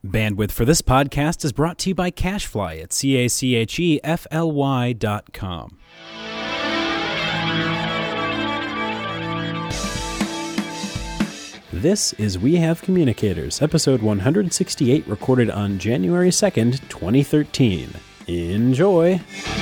Bandwidth for this podcast is brought to you by CacheFly at CACHEFLY.com. This is We Have Communicators, episode 168, recorded on January 2nd, 2013. Enjoy!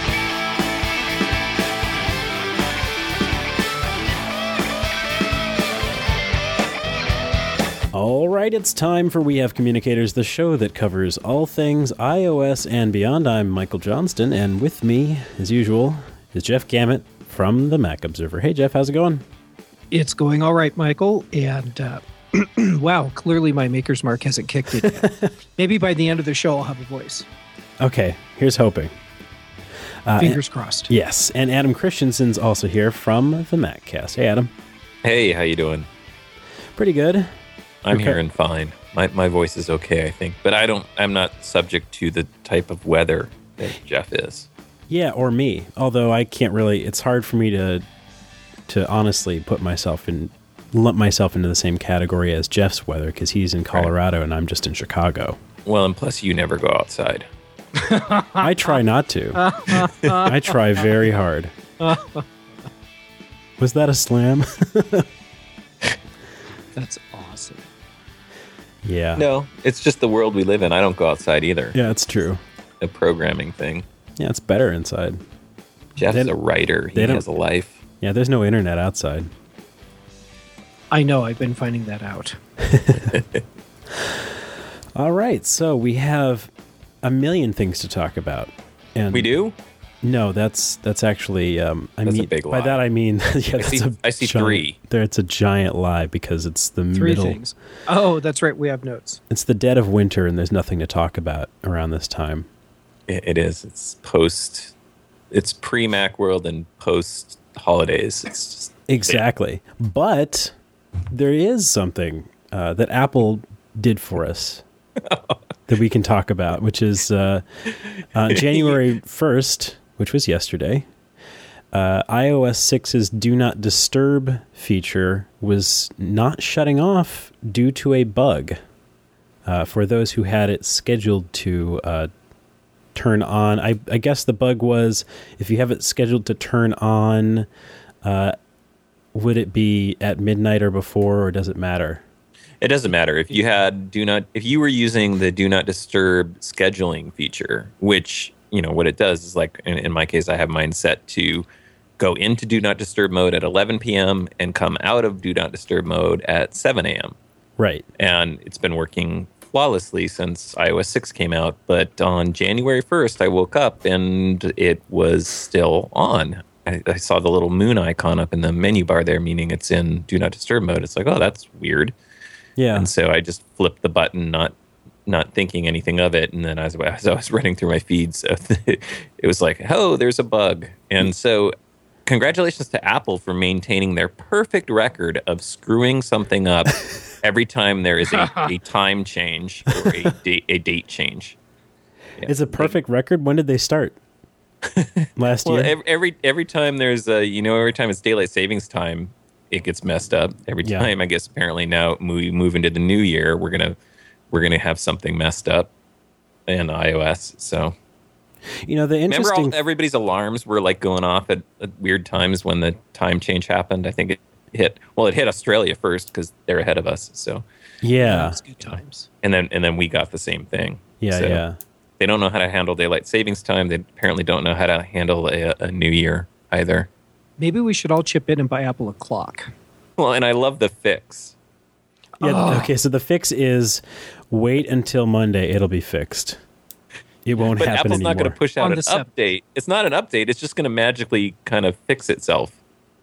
All right, it's time for We Have Communicators, the show that covers all things iOS and beyond. I'm Michael Johnston, and with me, as usual, is Jeff Gamet from the Mac Observer. Hey, Jeff, how's it going? It's going all right, Michael, and wow, clearly my Maker's Mark hasn't kicked in yet. Maybe by the end of the show I'll have a voice. Okay, here's hoping. Fingers crossed. Yes, and Adam Christensen's also here from the MacCast. Hey, Adam. Hey, how you doing? Pretty good. I'm hearing fine. My voice is okay, I think, but I'm not subject to the type of weather that Jeff is. Yeah, or me. Although I can't really. It's hard for me to honestly lump myself into the same category as Jeff's weather, because he's in Colorado and I'm just in Chicago. Well, and plus you never go outside. I try not to. I try very hard. Was that a slam? That's awesome. Yeah. No, it's just the world we live in. I don't go outside either. Yeah, it's true. A programming thing. Yeah, it's better inside. Jeff's a writer. He has a life. Yeah, there's no internet outside. I know, I've been finding that out. All right, so we have a million things to talk about. And we do? No, that's actually a big lie. By that I mean I see three. It's a giant lie because it's the three middle. Things. Oh, that's right. We have notes. It's the dead of winter, and there's nothing to talk about around this time. It is. It's pre-Macworld and post holidays. It's just exactly. But there is something that Apple did for us that we can talk about, which is January 1st. Which was yesterday, iOS 6's Do Not Disturb feature was not shutting off due to a bug. For those who had it scheduled to turn on, I guess the bug was, if you have it scheduled to turn on, would it be at midnight or before, or does it matter? It doesn't matter. If you were using the Do Not Disturb scheduling feature, which, you know, what it does is, like, in my case, I have mine set to go into Do Not Disturb mode at 11 p.m. and come out of Do Not Disturb mode at 7 a.m. Right. And it's been working flawlessly since iOS 6 came out. But on January 1st, I woke up and it was still on. I saw the little moon icon up in the menu bar there, meaning it's in Do Not Disturb mode. It's like, oh, that's weird. Yeah. And so I just flipped the button, not thinking anything of it. And then as I was running through my feeds, it was like, oh, there's a bug. And so congratulations to Apple for maintaining their perfect record of screwing something up every time there is a time change or a date change. Yeah. It's a perfect record. When did they start? Last year? Every time there's every time it's daylight savings time, it gets messed up. Every time, I guess, apparently now we move into the new year, we're gonna have something messed up in iOS. So, you know, the interesting. Remember, everybody's alarms were like going off at weird times when the time change happened. I think it hit Australia first because they're ahead of us. So yeah, it's good times. And then we got the same thing. Yeah, so yeah. They don't know how to handle daylight savings time. They apparently don't know how to handle a new year either. Maybe we should all chip in and buy Apple a clock. Well, and I love the fix. Yeah. Okay. So the fix is wait until Monday. It'll be fixed. It won't happen Apple's anymore. not going to push out an update. It's not an update. It's just going to magically kind of fix itself,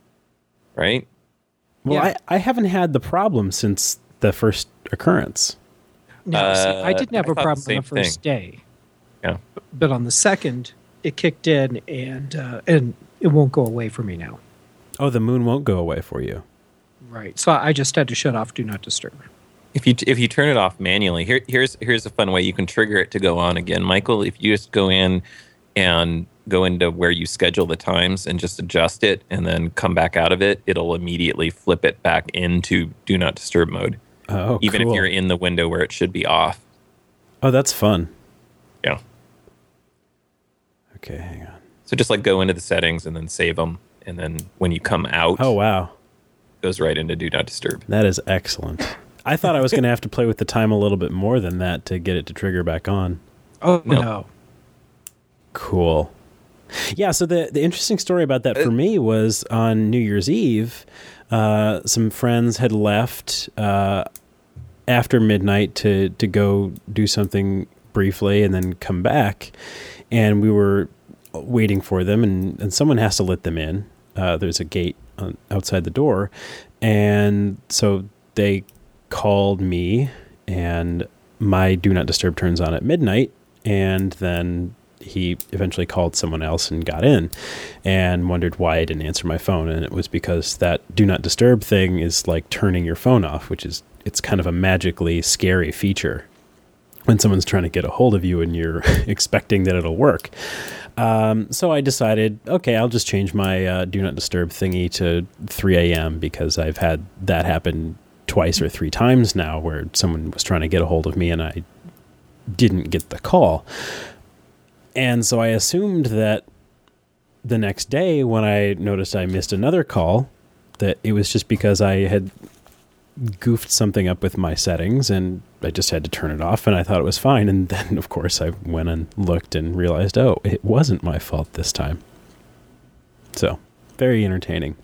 right? Well, yeah. I haven't had the problem since the first occurrence. No, see, I didn't have a problem on the first day. Yeah, but on the second, it kicked in, and it won't go away for me now. Oh, the moon won't go away for you. Right. So I just had to shut off Do Not Disturb. If you turn it off manually, here's a fun way you can trigger it to go on again, Michael. If you just go in and go into where you schedule the times and just adjust it and then come back out of it, it'll immediately flip it back into Do Not Disturb mode. Oh, even cool. if you're in the window where it should be off. Oh, that's fun. Yeah. Okay, hang on. So just like go into the settings and then save them. And then when you come out, Oh, wow. it goes right into Do Not Disturb. That is excellent. I thought I was going to have to play with the time a little bit more than that to get it to trigger back on. Oh, no. Cool. Yeah, so the interesting story about that for me was on New Year's Eve, some friends had left after midnight to go do something briefly and then come back. And we were waiting for them, and someone has to let them in. There's a gate outside the door. And so they called me, and my Do Not Disturb turns on at midnight, and then he eventually called someone else and got in and wondered why I didn't answer my phone. And it was because that Do Not Disturb thing is like turning your phone off, it's kind of a magically scary feature when someone's trying to get a hold of you and you're expecting that it'll work. So I decided, okay, I'll just change my Do Not Disturb thingy to 3 a.m. because I've had that happen twice or 3 times now where someone was trying to get a hold of me and I didn't get the call. And so I assumed that the next day when I noticed I missed another call, that it was just because I had goofed something up with my settings and I just had to turn it off and I thought it was fine. And then, of course, I went and looked and realized, oh, it wasn't my fault this time. So, very entertaining.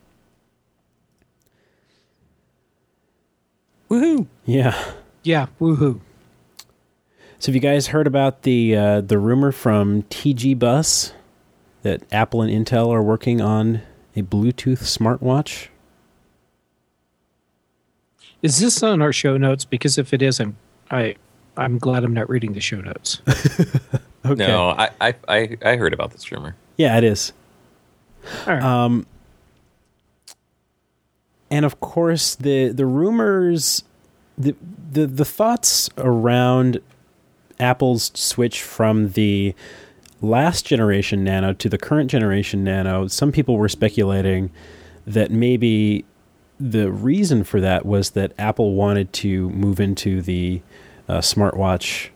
Woohoo! Yeah. Yeah, woohoo. So have you guys heard about the rumor from TG Bus that Apple and Intel are working on a Bluetooth smartwatch? Is this on our show notes? Because if it is, I'm glad I'm not reading the show notes. Okay. No, I heard about this rumor. Yeah, it is. All right. And of course, the rumors, the thoughts around Apple's switch from the last generation Nano to the current generation Nano, some people were speculating that maybe the reason for that was that Apple wanted to move into the smartwatch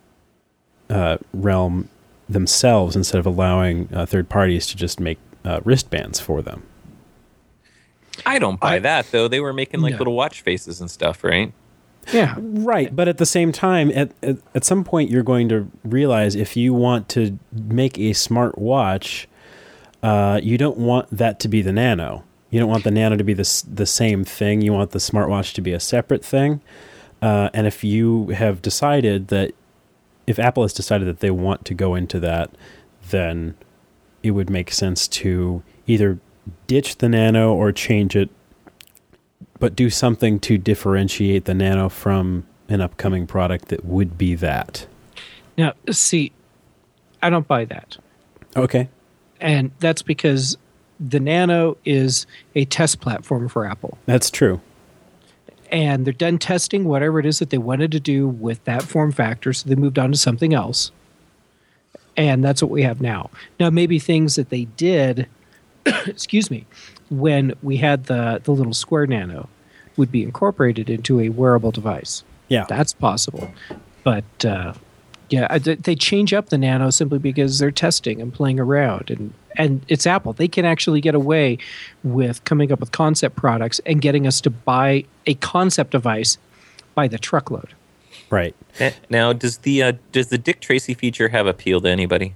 realm themselves instead of allowing third parties to just make wristbands for them. I don't buy that, though. They were making like No. little watch faces and stuff, right? Yeah. Right, but at the same time, at some point, you're going to realize if you want to make a smart watch, you don't want that to be the Nano. You don't want the Nano to be the same thing. You want the smartwatch to be a separate thing. And if you have decided that, if Apple has decided that they want to go into that, then it would make sense to either ditch the Nano or change it, but do something to differentiate the Nano from an upcoming product that would be that. Now, see, I don't buy that. Okay. And that's because the Nano is a test platform for Apple. That's true. And they're done testing whatever it is that they wanted to do with that form factor, so they moved on to something else. And that's what we have now. Now, maybe things that they did, excuse me, when we had the little square Nano would be incorporated into a wearable device. Yeah. That's possible. But, they change up the Nano simply because they're testing and playing around. And it's Apple. They can actually get away with coming up with concept products and getting us to buy a concept device by the truckload. Right. Now, does the Dick Tracy feature have appeal to anybody?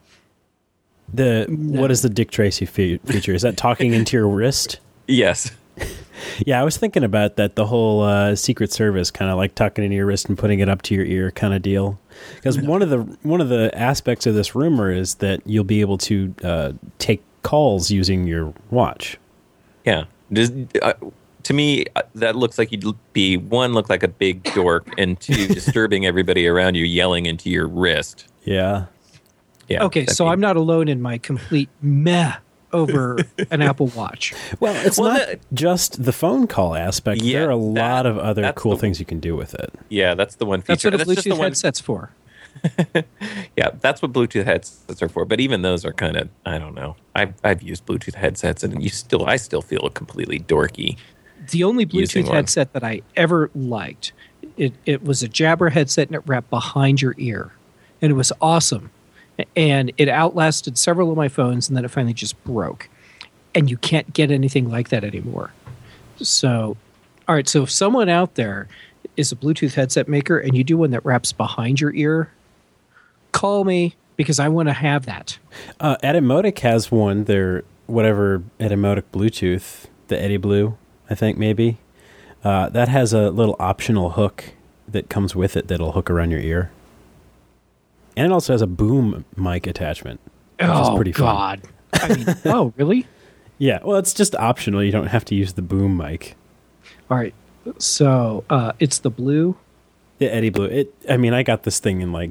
What is the Dick Tracy feature? Is that talking into your wrist? Yes. Yeah, I was thinking about that, the whole Secret Service kind of like tucking into your wrist and putting it up to your ear kind of deal. Because one of the aspects of this rumor is that you'll be able to take calls using your watch. Yeah. To me, that looks like you'd be, one, look like a big dork, and two, disturbing everybody around you, yelling into your wrist. Yeah. Yeah. Okay, so I'm not alone in my complete meh over an Apple Watch. Well, it's not just the phone call aspect. Yeah, there are a lot of other that's cool the- things you can do with it. Yeah, that's the one feature. That's what a just the Bluetooth one- headset's for. Yeah, that's what Bluetooth headsets are for. But even those are kind of, I don't know. I've used Bluetooth headsets, and I still feel completely dorky. The only Using Bluetooth one. headset that I ever liked It was a Jabra headset and it wrapped behind your ear, and it was awesome. And it outlasted several of my phones, and then it finally just broke. And you can't get anything like that anymore. So, all right. So if someone out there is a Bluetooth headset maker and you do one that wraps behind your ear, call me because I want to have that. Etymotic has one. Their whatever Etymotic Bluetooth, the Eddie Blue, I think maybe. That has a little optional hook that comes with it that'll hook around your ear. And it also has a boom mic attachment, which is pretty God. fun. I mean, oh, really? Yeah, well, it's just optional. You don't have to use the boom mic. All right. So it's the Blue. The Eddie Blue. I got this thing in like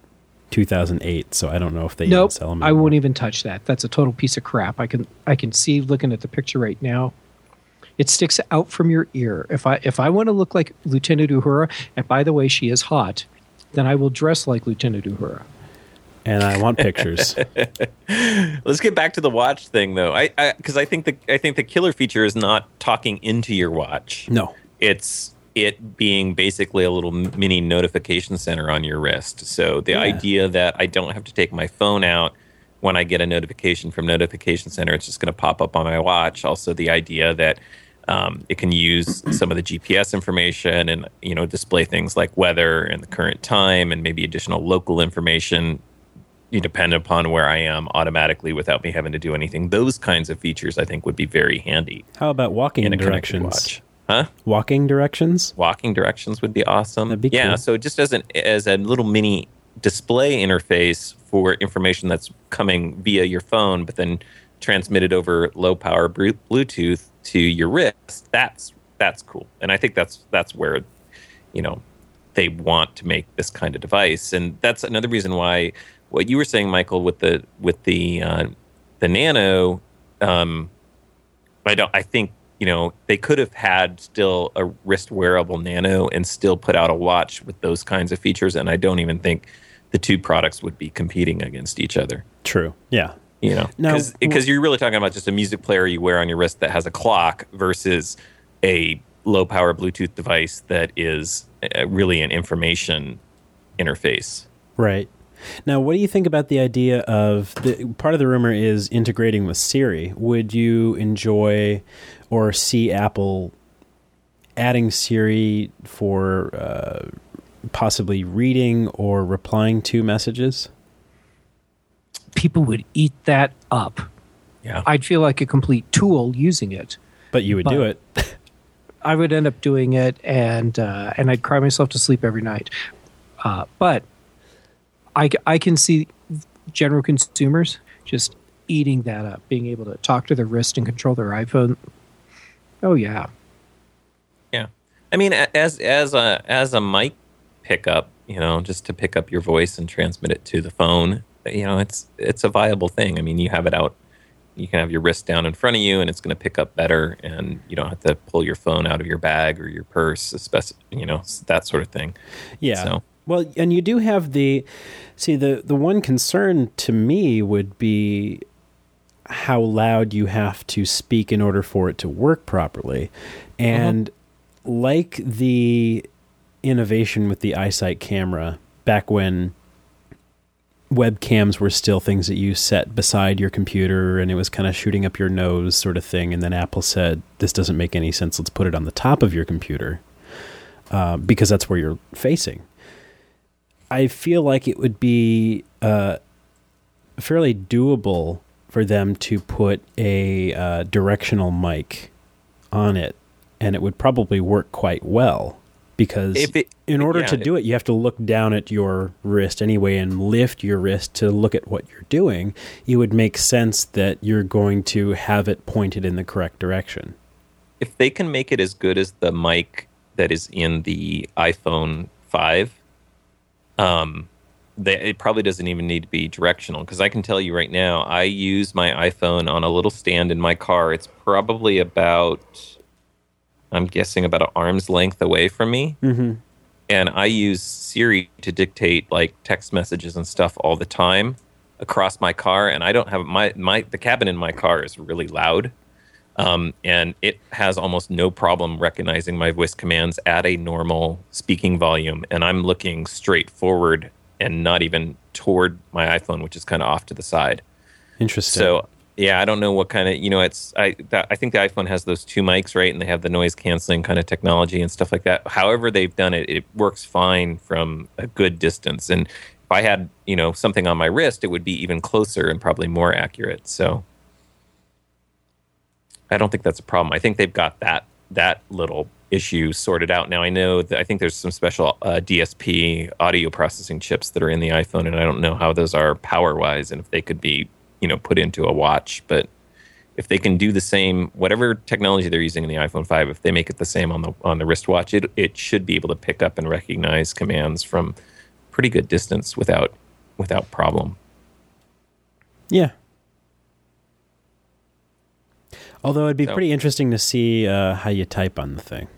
2008, so I don't know if they even sell them anymore. I won't even touch that. That's a total piece of crap. I can see looking at the picture right now. It sticks out from your ear. If I want to look like Lieutenant Uhura, and by the way, she is hot, then I will dress like Lieutenant Uhura. And I want pictures. Let's get back to the watch thing, though. Because I think the killer feature is not talking into your watch. No, it's it being basically a little mini notification center on your wrist. So the idea that I don't have to take my phone out when I get a notification from Notification Center, it's just going to pop up on my watch. Also, the idea that it can use some of the GPS information and display things like weather and the current time and maybe additional local information, dependent upon where I am automatically without me having to do anything. Those kinds of features I think would be very handy. How about walking in a directions? Watch. Huh? Walking directions? Walking directions would be awesome. That'd be cool. So just as a little mini display interface for information that's coming via your phone, but then transmitted over low power Bluetooth to your wrist. That's cool, and I think that's where they want to make this kind of device, and that's another reason why what you were saying, Michael, with the Nano. I think they could have had still a wrist wearable Nano and still put out a watch with those kinds of features, and I don't even think the two products would be competing against each other. True. Yeah. Because you're really talking about just a music player you wear on your wrist that has a clock versus a low power Bluetooth device that is really an information interface. Right. Now, what do you think about the idea of part of the rumor is integrating with Siri? Would you enjoy or see Apple adding Siri for possibly reading or replying to messages? People would eat that up. Yeah. I'd feel like a complete tool using it. But you would do it. I would end up doing it, and I'd cry myself to sleep every night. But I can see general consumers just eating that up, being able to talk to their wrist and control their iPhone. Oh yeah. Yeah. I mean, as a mic pickup, just to pick up your voice and transmit it to the phone, it's a viable thing. I mean, you have it out, you can have your wrist down in front of you and it's going to pick up better, and you don't have to pull your phone out of your bag or your purse, that sort of thing. Yeah. So. Well, and you do have the one concern to me would be how loud you have to speak in order for it to work properly. And like the innovation with the iSight camera back when webcams were still things that you set beside your computer and it was kind of shooting up your nose sort of thing, and then Apple said, this doesn't make any sense, let's put it on the top of your computer because that's where you're facing. I feel like it would be fairly doable for them to put a directional mic on it, and it would probably work quite well, because in order to do it, you have to look down at your wrist anyway and lift your wrist to look at what you're doing. It would make sense that you're going to have it pointed in the correct direction. If they can make it as good as the mic that is in the iPhone 5, it probably doesn't even need to be directional, because I can tell you right now, I use my iPhone on a little stand in my car. It's probably I'm guessing about an arm's length away from me. Mm-hmm. And I use Siri to dictate like text messages and stuff all the time across my car. And I don't have the cabin in my car is really loud. And it has almost no problem recognizing my voice commands at a normal speaking volume. And I'm looking straight forward and not even toward my iPhone, which is kind of off to the side. Interesting. So, yeah, I don't know what kind of, I think the iPhone has those two mics, right? And they have the noise canceling kind of technology and stuff like that. However they've done it, it works fine from a good distance. And if I had, something on my wrist, it would be even closer and probably more accurate. So I don't think that's a problem. I think they've got that little issue sorted out. Now, I think there's some special DSP audio processing chips that are in the iPhone, and I don't know how those are power-wise and if they could be put into a watch. But if they can do the same, whatever technology they're using in the iPhone 5, if they make it the same on the wristwatch, it should be able to pick up and recognize commands from pretty good distance without problem. Yeah. Although it'd be pretty interesting to see how you type on the thing.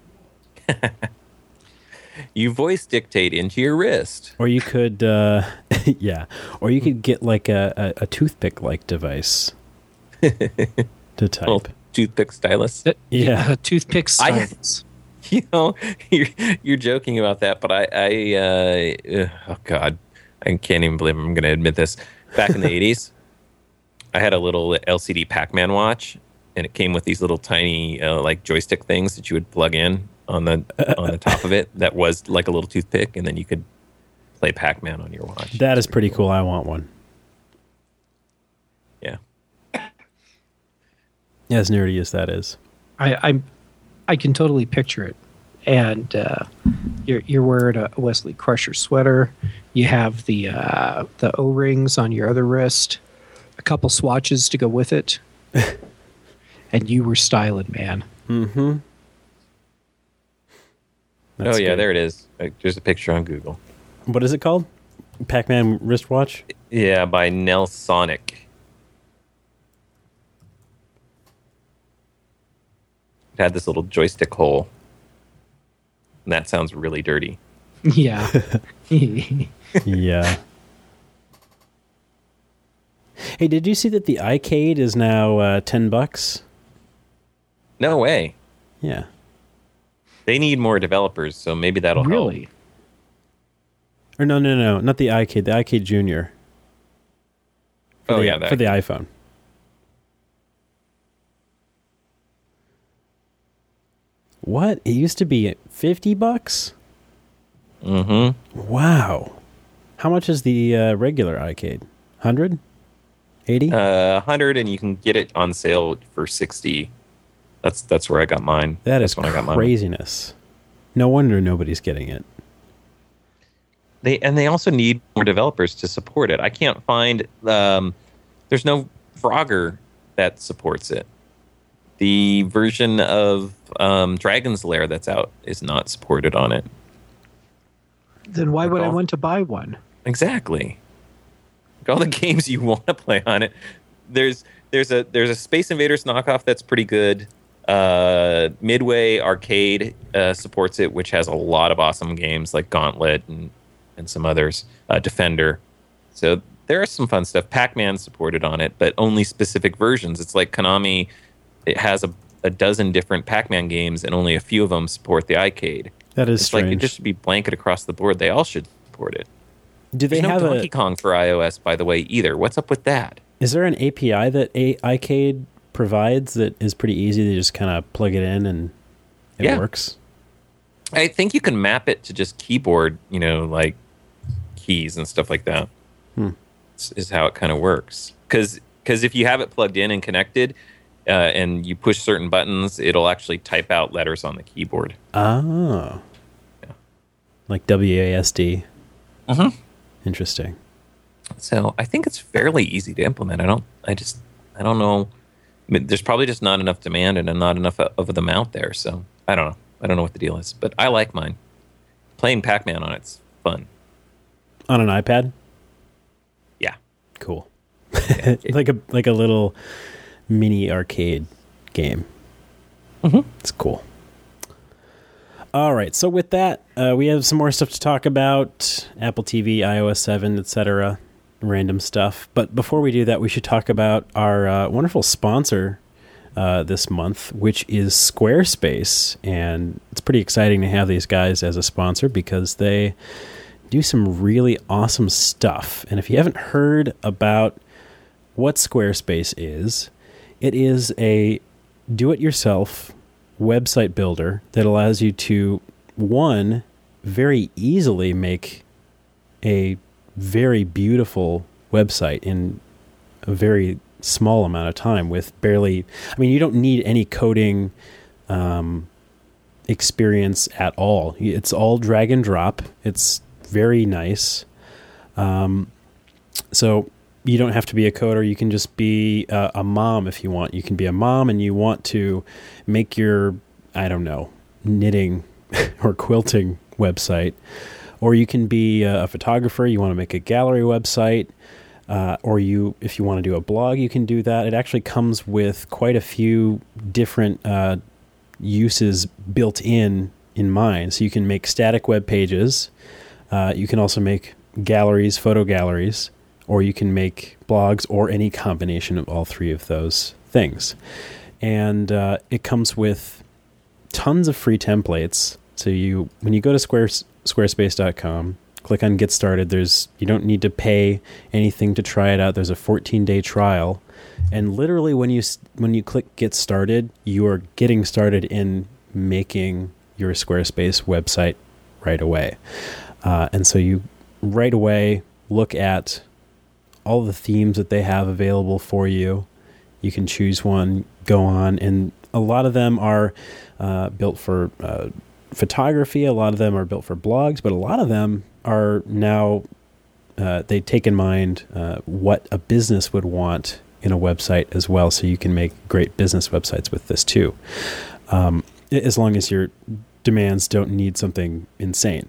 You voice dictate into your wrist. Or you could, yeah. Or you could get like a toothpick-like device to type. Little toothpick stylus. Yeah. Toothpick stylus. You're joking about that, but oh God, I can't even believe I'm going to admit this. Back in the 80s, I had a little LCD Pac-Man watch, and it came with these little tiny like joystick things that you would plug in on the top of it. That was like a little toothpick, and then you could play Pac-Man on your watch. That is pretty cool. I want one. Yeah. As nerdy as that is. I can totally picture it. And you're wearing a Wesley Crusher sweater. You have the O-rings on your other wrist, a couple swatches to go with it, and you were styling, man. Mm-hmm. That's yeah, good. there it is. There's a picture on Google. What is it called? Pac-Man wristwatch? Yeah, by Nelsonic. It had this little joystick hole. And that sounds really dirty. Yeah. Yeah. Hey, did you see that the iCade is now $10? No way. Yeah. They need more developers, so maybe that'll help. Really? Or no, not the iCade, the iCade Junior. For the iPhone. What? It used to be $50? Mm-hmm. Wow. How much is the regular iCade? 100? 80? 100, and you can get it on sale for 60. That's where I got mine. That's when I got mine. Craziness. No wonder nobody's getting it. They also need more developers to support it. I can't find there's no Frogger that supports it. The version of Dragon's Lair that's out is not supported on it. Then why would I want to buy one? Exactly. Like all the games you want to play on it. There's a Space Invaders knockoff that's pretty good. Midway Arcade supports it, which has a lot of awesome games like Gauntlet and some others. Defender. So there is some fun stuff. Pac-Man supported on it, but only specific versions. It's like Konami. It has a dozen different Pac-Man games, and only a few of them support the iCade. That is it's strange. like it just should be blanket across the board. They all should support it. Do they There's have no Donkey Kong for iOS, by the way, either. What's up with that? Is there an API that iCade provides that is pretty easy to just kind of plug it in and it works? I think you can map it to just keyboard, like keys and stuff like that. Is how it kind of works. Because if you have it plugged in and connected, and you push certain buttons, it'll actually type out letters on the keyboard. Oh. Yeah. Like WASD. Mm-hmm. Interesting. So I think it's fairly easy to implement. I don't know. I mean, there's probably just not enough demand and not enough of them out there. So I don't know. I don't know what the deal is, but I like mine. Playing Pac-Man on it's fun. On an iPad? Yeah. Cool. Yeah, like a little mini arcade game. Mm-hmm. It's cool. All right, so with that, we have some more stuff to talk about. Apple TV, iOS 7, etc. Random stuff. But before we do that, we should talk about our wonderful sponsor, this month, which is Squarespace. And it's pretty exciting to have these guys as a sponsor because they do some really awesome stuff. And if you haven't heard about what Squarespace is, it is a do-it-yourself website builder that allows you to, one, very easily make a very beautiful website in a very small amount of time with barely, I mean, you don't need any coding experience at all. It's all drag and drop. It's very nice. So you don't have to be a coder. You can just be a mom if you want. You can be a mom and you want to make your, I don't know, knitting or quilting website. Or you can be a photographer. You want to make a gallery website. Or if you want to do a blog, you can do that. It actually comes with quite a few different uses built in mind. So you can make static web pages. You can also make galleries, photo galleries, or you can make blogs or any combination of all three of those things. And it comes with tons of free templates. So when you go to squarespace.com, click on Get Started, you don't need to pay anything to try it out. There's a 14-day trial. And literally when you click Get Started, you are getting started in making your Squarespace website right away. And so you right away look at all the themes that they have available for you. You can choose one, go on, and a lot of them are built for photography. A lot of them are built for blogs, but a lot of them are now, they take in mind what a business would want in a website as well. So you can make great business websites with this too, as long as your demands don't need something insane.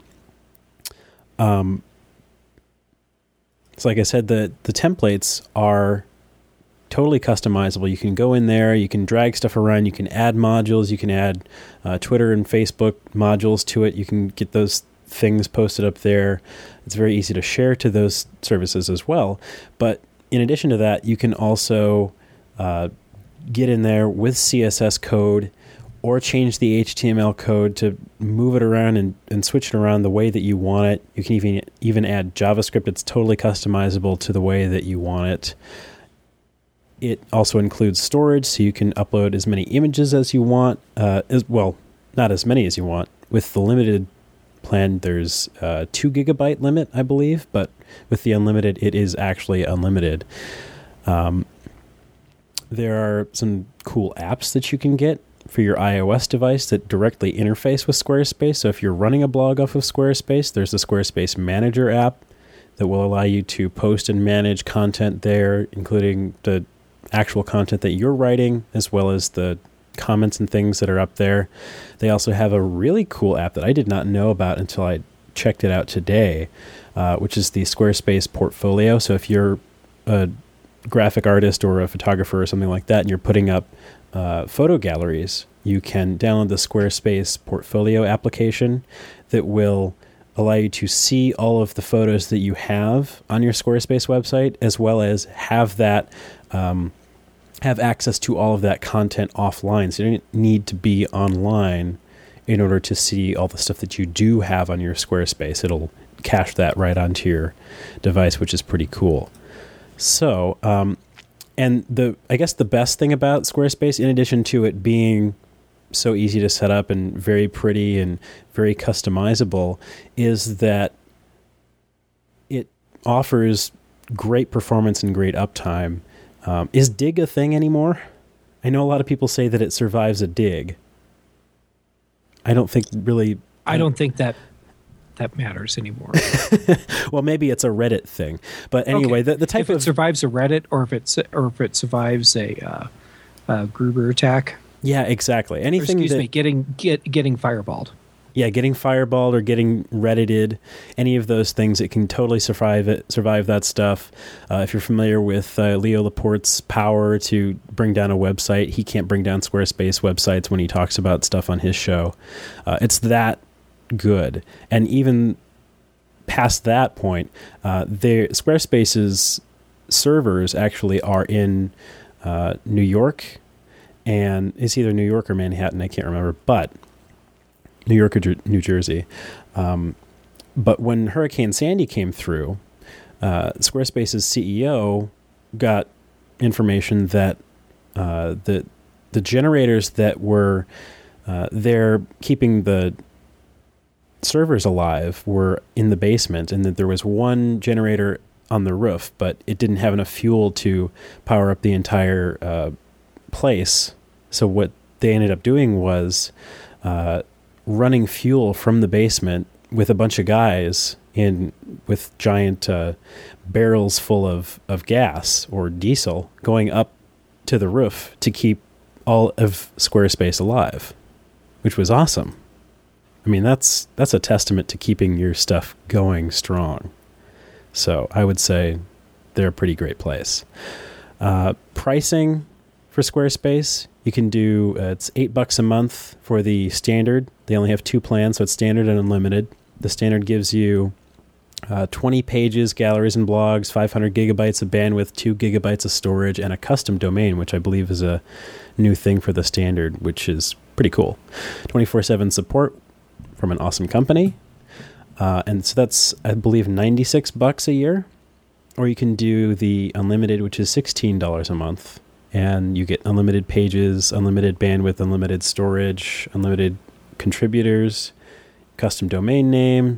So like I said, the templates are totally customizable. You can go in there, you can drag stuff around, you can add modules, you can add Twitter and Facebook modules to it. You can get those things posted up there. It's very easy to share to those services as well. But in addition to that, you can also get in there with CSS code or change the HTML code to move it around and switch it around the way that you want it. You can even add JavaScript. It's totally customizable to the way that you want it. It also includes storage, so you can upload as many images as you want. Not as many as you want. With the limited plan, there's a 2 gigabyte limit, I believe, but with the unlimited, it is actually unlimited. There are some cool apps that you can get for your iOS device that directly interface with Squarespace. So if you're running a blog off of Squarespace, there's the Squarespace Manager app that will allow you to post and manage content there, including the actual content that you're writing, as well as the comments and things that are up there. They also have a really cool app that I did not know about until I checked it out today, which is the Squarespace Portfolio. So if you're a graphic artist or a photographer or something like that, and you're putting up photo galleries, you can download the Squarespace Portfolio application that will allow you to see all of the photos that you have on your Squarespace website, as well as have access to all of that content offline. So you don't need to be online in order to see all the stuff that you do have on your Squarespace. It'll cache that right onto your device, which is pretty cool. So, and I guess the best thing about Squarespace, in addition to it being so easy to set up and very pretty and very customizable, is that it offers great performance and great uptime. Is Dig a thing anymore? I know a lot of people say that it survives a dig. I don't think really... I don't think that matters anymore. Well, maybe it's a Reddit thing. But anyway, okay. the type if it survives a Reddit or if it survives a Gruber attack. Yeah, exactly. Anything getting fireballed. Yeah, getting fireballed or getting Reddited, any of those things, it can totally survive that stuff. If you're familiar with Leo Laporte's power to bring down a website, he can't bring down Squarespace websites when he talks about stuff on his show. It's that good. And even past that point, Squarespace's servers actually are in New York and it's either New York or Manhattan, I can't remember, but New York or New Jersey. But when Hurricane Sandy came through, Squarespace's CEO got information that the generators that were there keeping the servers alive were in the basement, and that there was one generator on the roof, but it didn't have enough fuel to power up the entire place. So what they ended up doing was running fuel from the basement with a bunch of guys with giant barrels full of gas or diesel going up to the roof to keep all of Squarespace alive, which was awesome. I mean, that's a testament to keeping your stuff going strong. So I would say they're a pretty great place. Pricing for Squarespace, you can do, it's $8 a month for the standard. They only have 2 plans, so it's standard and unlimited. The standard gives you 20 pages, galleries and blogs, 500 gigabytes of bandwidth, 2 gigabytes of storage, and a custom domain, which I believe is a new thing for the standard, which is pretty cool. 24/7 support from an awesome company. And so that's, I believe, $96 a year. Or you can do the unlimited, which is $16 a month. And you get unlimited pages, unlimited bandwidth, unlimited storage, unlimited contributors, custom domain name.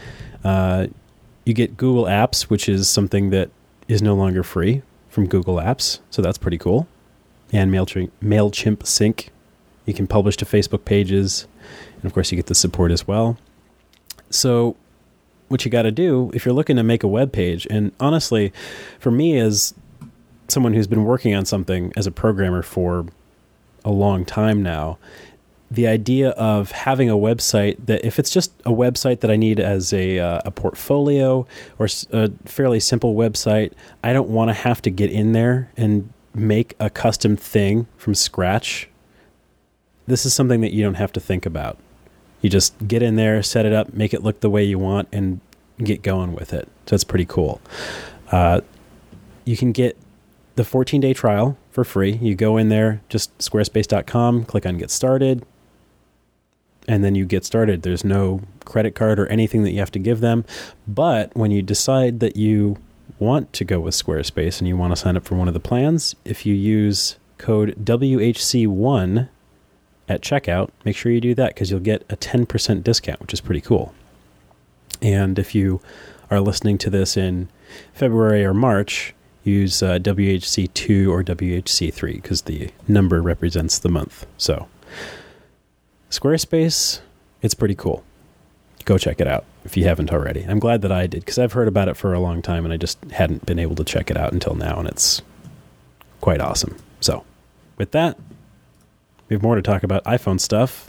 You get Google Apps, which is something that is no longer free from Google Apps. So that's pretty cool. And MailChimp Sync. You can publish to Facebook pages. And of course, you get the support as well. So what you got to do if you're looking to make a web page, and honestly, for me as someone who's been working on something as a programmer for a long time now, the idea of having a website that, if it's just a website that I need as a portfolio or a fairly simple website, I don't want to have to get in there and make a custom thing from scratch. This is something that you don't have to think about. You just get in there, set it up, make it look the way you want, and get going with it. So that's pretty cool. You can get the 14-day trial for free. You go in there, just squarespace.com, click on Get Started, and then you get started. There's no credit card or anything that you have to give them. But when you decide that you want to go with Squarespace and you want to sign up for one of the plans, if you use code WHC1 at checkout, make sure you do that, because you'll get a 10% discount, which is pretty cool. And if you are listening to this in February or March, use WHC2 or WHC3, because the number represents the month. So Squarespace, it's pretty cool. Go check it out if you haven't already. I'm glad that I did, because I've heard about it for a long time and I just hadn't been able to check it out until now, and it's quite awesome. So with that, we have more to talk about iPhone stuff.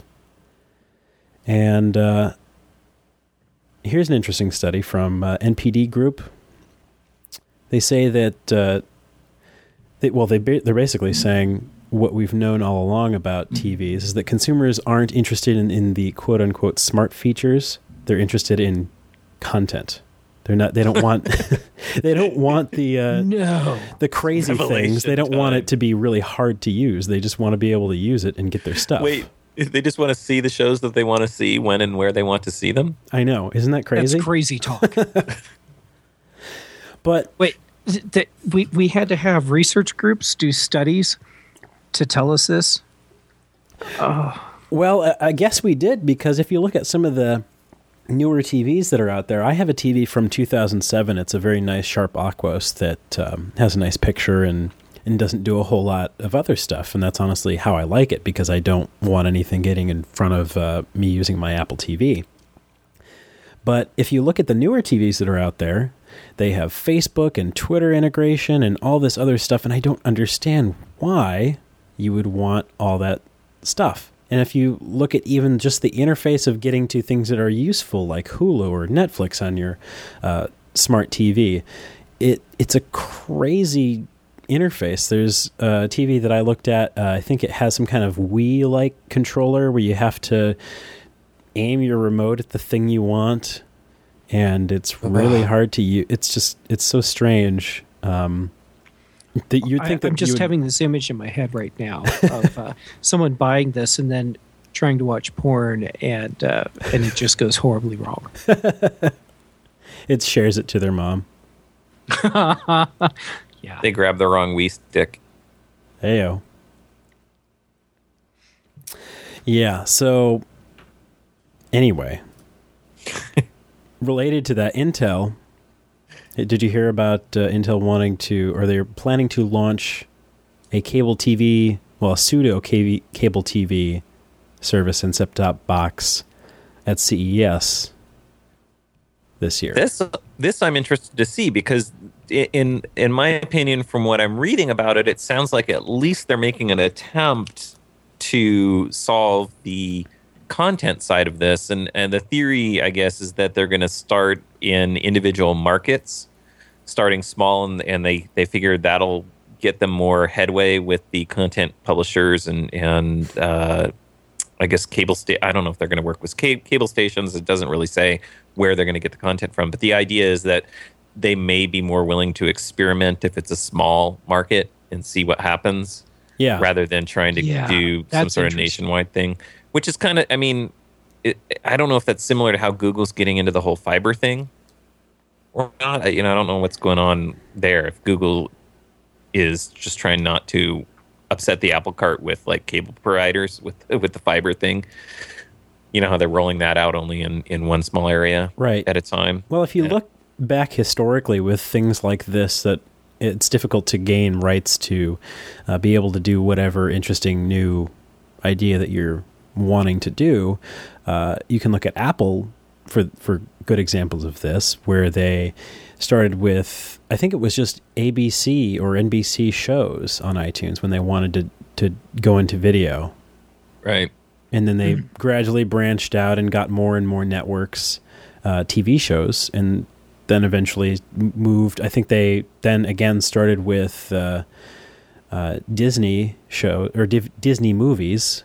And here's an interesting study from NPD Group. They say that, they're basically saying what we've known all along about TVs is that consumers aren't interested in the quote-unquote smart features. They're interested in content. They don't want they don't want the crazy things. They don't want it to be really hard to use. They just want to be able to use it and get their stuff. Wait, they just want to see the shows that they want to see when and where they want to see them? I know. Isn't that crazy? That's crazy talk. But wait, we had to have research groups do studies to tell us this? Well, I guess we did, because if you look at some of the newer TVs that are out there, I have a TV from 2007. It's a very nice sharp Aquos that has a nice picture and doesn't do a whole lot of other stuff. And that's honestly how I like it, because I don't want anything getting in front of me using my Apple TV. But if you look at the newer TVs that are out there, they have Facebook and Twitter integration and all this other stuff, and I don't understand why you would want all that stuff. And if you look at even just the interface of getting to things that are useful, like Hulu or Netflix on your smart TV, it's a crazy interface. There's a TV that I looked at. I think it has some kind of Wii-like controller where you have to aim your remote at the thing you want, and it's really hard to use. It's so strange. You'd think that I'm just you would, having this image in my head right now of someone buying this and then trying to watch porn, and it just goes horribly wrong. it shares it to their mom. Yeah. They grab the wrong Wii stick. Heyo. Yeah, so anyway, related to that, Intel, did you hear about Intel wanting to, or they're planning to launch a cable TV, well, a pseudo cable TV service and set-top box at CES this year? This I'm interested to see, because in my opinion, from what I'm reading about it, it sounds like at least they're making an attempt to solve the content side of this, and the theory, I guess, is that they're going to start in individual markets, starting small, and they figured that'll get them more headway with the content publishers and I guess I don't know if they're going to work with cable stations. It doesn't really say where they're going to get the content from, but the idea is that they may be more willing to experiment if it's a small market and see what happens. Yeah. Rather than trying to do some sort of nationwide thing, which is kind of, I mean, I don't know if that's similar to how Google's getting into the whole fiber thing or not. I don't know what's going on there. If Google is just trying not to upset the apple cart with like cable providers with the fiber thing. You know how they're rolling that out only in one small area at a time. Well, if you look back historically with things like this, that it's difficult to gain rights to be able to do whatever interesting new idea that you're wanting to do. You can look at Apple for good examples of this, where they started with, I think it was just ABC or NBC shows on iTunes when they wanted to go into video. Right. And then they gradually branched out and got more and more networks, TV shows, and then eventually moved. I think they then again started with Disney show or Disney movies,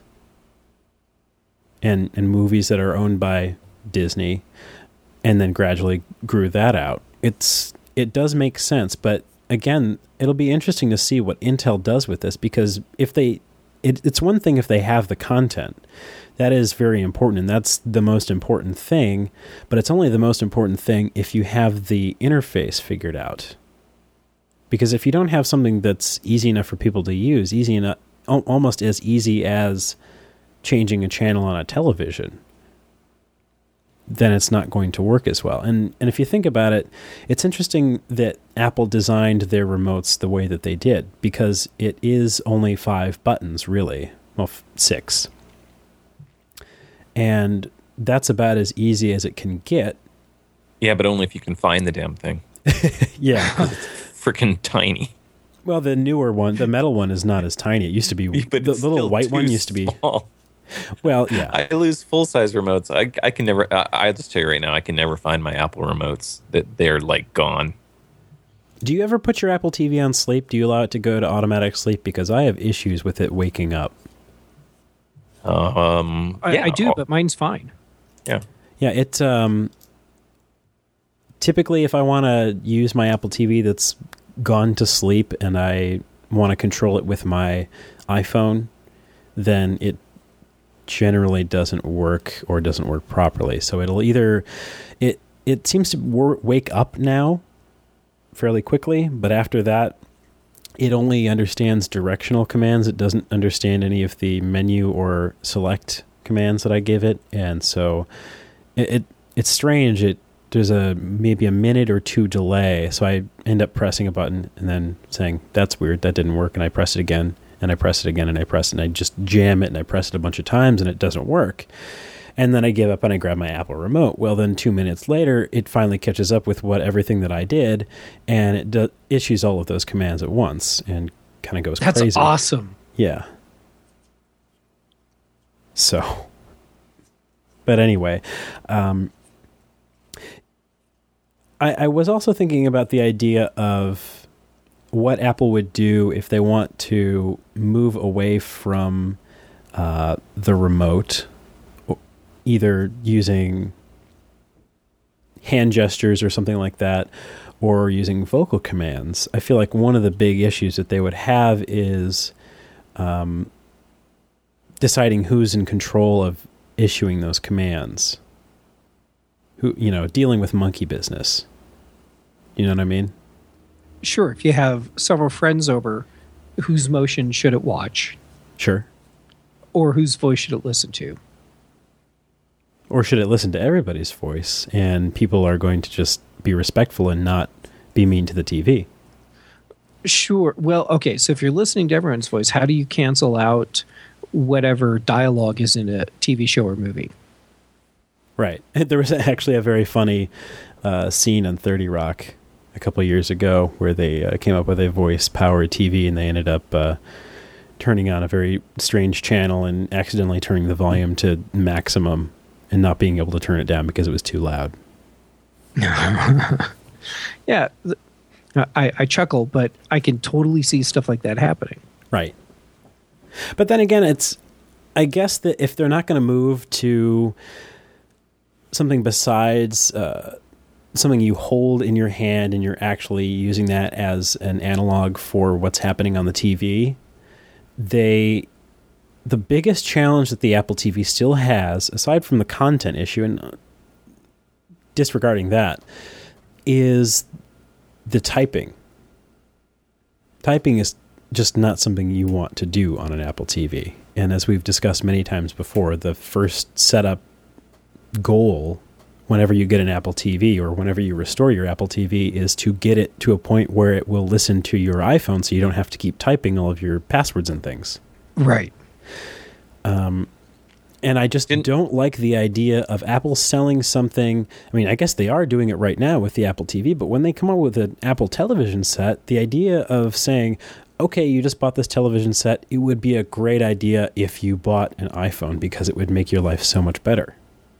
and movies that are owned by Disney, and then gradually grew that out. It does make sense, but again, it'll be interesting to see what Intel does with this, because if it's one thing if they have the content. That is very important, and that's the most important thing, but it's only the most important thing if you have the interface figured out. Because if you don't have something that's easy enough for people to use, easy enough, almost as easy as changing a channel on a television, then it's not going to work as well. And if you think about it, it's interesting that Apple designed their remotes the way that they did, because it is only 5 buttons, really. Well, 6. And that's about as easy as it can get. Yeah, but only if you can find the damn thing. Yeah. Freaking tiny. Well, the newer one, the metal one, is not as tiny. It used to be, but the little white one used to be small. Well, yeah. I lose full-size remotes. I can never, I'll just tell you right now, I can never find my Apple remotes. That they're like gone. Do you ever put your Apple TV on sleep? Do you allow it to go to automatic sleep? Because I have issues with it waking up. I do, but mine's fine. Yeah. Yeah, it typically if I want to use my Apple TV that's gone to sleep and I want to control it with my iPhone, then it generally doesn't work or doesn't work properly. So it'll either it seems to wake up now fairly quickly, but after that it only understands directional commands. It doesn't understand any of the menu or select commands that I give it, and so it's strange. There's maybe a minute or two delay, so I end up pressing a button and then saying, that's weird, that didn't work, and I press it again, and I press it again, and I press it, and I just jam it, and I press it a bunch of times, and it doesn't work. And then I give up and I grab my Apple remote. Well, then 2 minutes later, it finally catches up with everything that I did, and it issues all of those commands at once and kind of goes crazy. That's awesome. Yeah. So, but anyway, I was also thinking about the idea of what Apple would do if they want to move away from the remote, either using hand gestures or something like that, or using vocal commands, I feel like one of the big issues that they would have is deciding who's in control of issuing those commands. Who, dealing with monkey business. You know what I mean? Sure, if you have several friends over, whose motion should it watch? Sure. Or whose voice should it listen to? Or should it listen to everybody's voice, and people are going to just be respectful and not be mean to the TV? Sure. Well, okay, so if you're listening to everyone's voice, how do you cancel out whatever dialogue is in a TV show or movie? Right. There was actually a very funny scene on 30 Rock a couple of years ago where they came up with a voice-powered TV, and they ended up turning on a very strange channel and accidentally turning the volume to maximum and not being able to turn it down because it was too loud. Yeah, I chuckle, but I can totally see stuff like that happening. Right. But then again, I guess that if they're not going to move to something besides something you hold in your hand and you're actually using that as an analog for what's happening on the TV, the biggest challenge that the Apple TV still has, aside from the content issue and disregarding that, is the typing. Typing is just not something you want to do on an Apple TV. And as we've discussed many times before, the first setup goal whenever you get an Apple TV or whenever you restore your Apple TV is to get it to a point where it will listen to your iPhone so you don't have to keep typing all of your passwords and things. Right. And I just don't like the idea of Apple selling something. I mean, I guess they are doing it right now with the Apple TV, but when they come up with an Apple television set, the idea of saying, okay, you just bought this television set, it would be a great idea if you bought an iPhone because it would make your life so much better.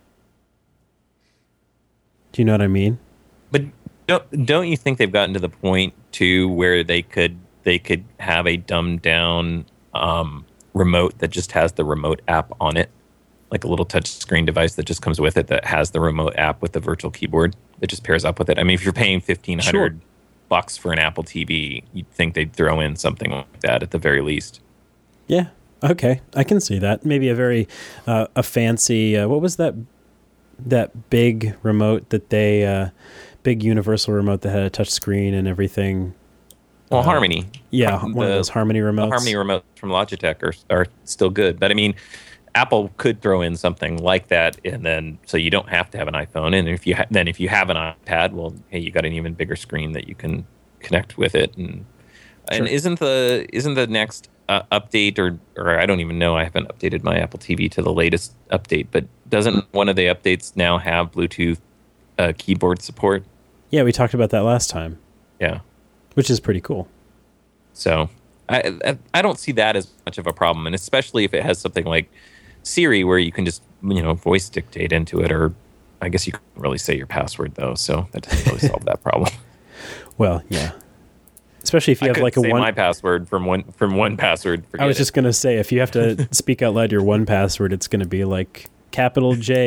Do you know what I mean? But don't you think they've gotten to the point too where they could have a dumbed down remote that just has the remote app on it, like a little touch screen device that just comes with it that has the remote app with the virtual keyboard that just pairs up with it? I mean, if you're paying $1,500 bucks for an Apple TV, you'd think they'd throw in something like that at the very least. Yeah. Okay, I can see that. Maybe a very a fancy. What was that big remote that they big universal remote that had a touch screen and everything? Well, Harmony. Yeah, one of those Harmony remotes. The Harmony remotes from Logitech are still good. But I mean, Apple could throw in something like that, and then so you don't have to have an iPhone. And if you if you have an iPad, well, hey, you got an even bigger screen that you can connect with it. And isn't the next update or I don't even know. I haven't updated my Apple TV to the latest update, but doesn't one of the updates now have Bluetooth keyboard support? Yeah, we talked about that last time. Yeah. Which is pretty cool. So I don't see that as much of a problem, and especially if it has something like Siri where you can just voice dictate into it, or I guess you can't really say your password though, so that doesn't really solve that problem. Well, yeah. Especially if you have like a my password from one password. I was just gonna say if you have to speak out loud your one password, it's gonna be like capital J :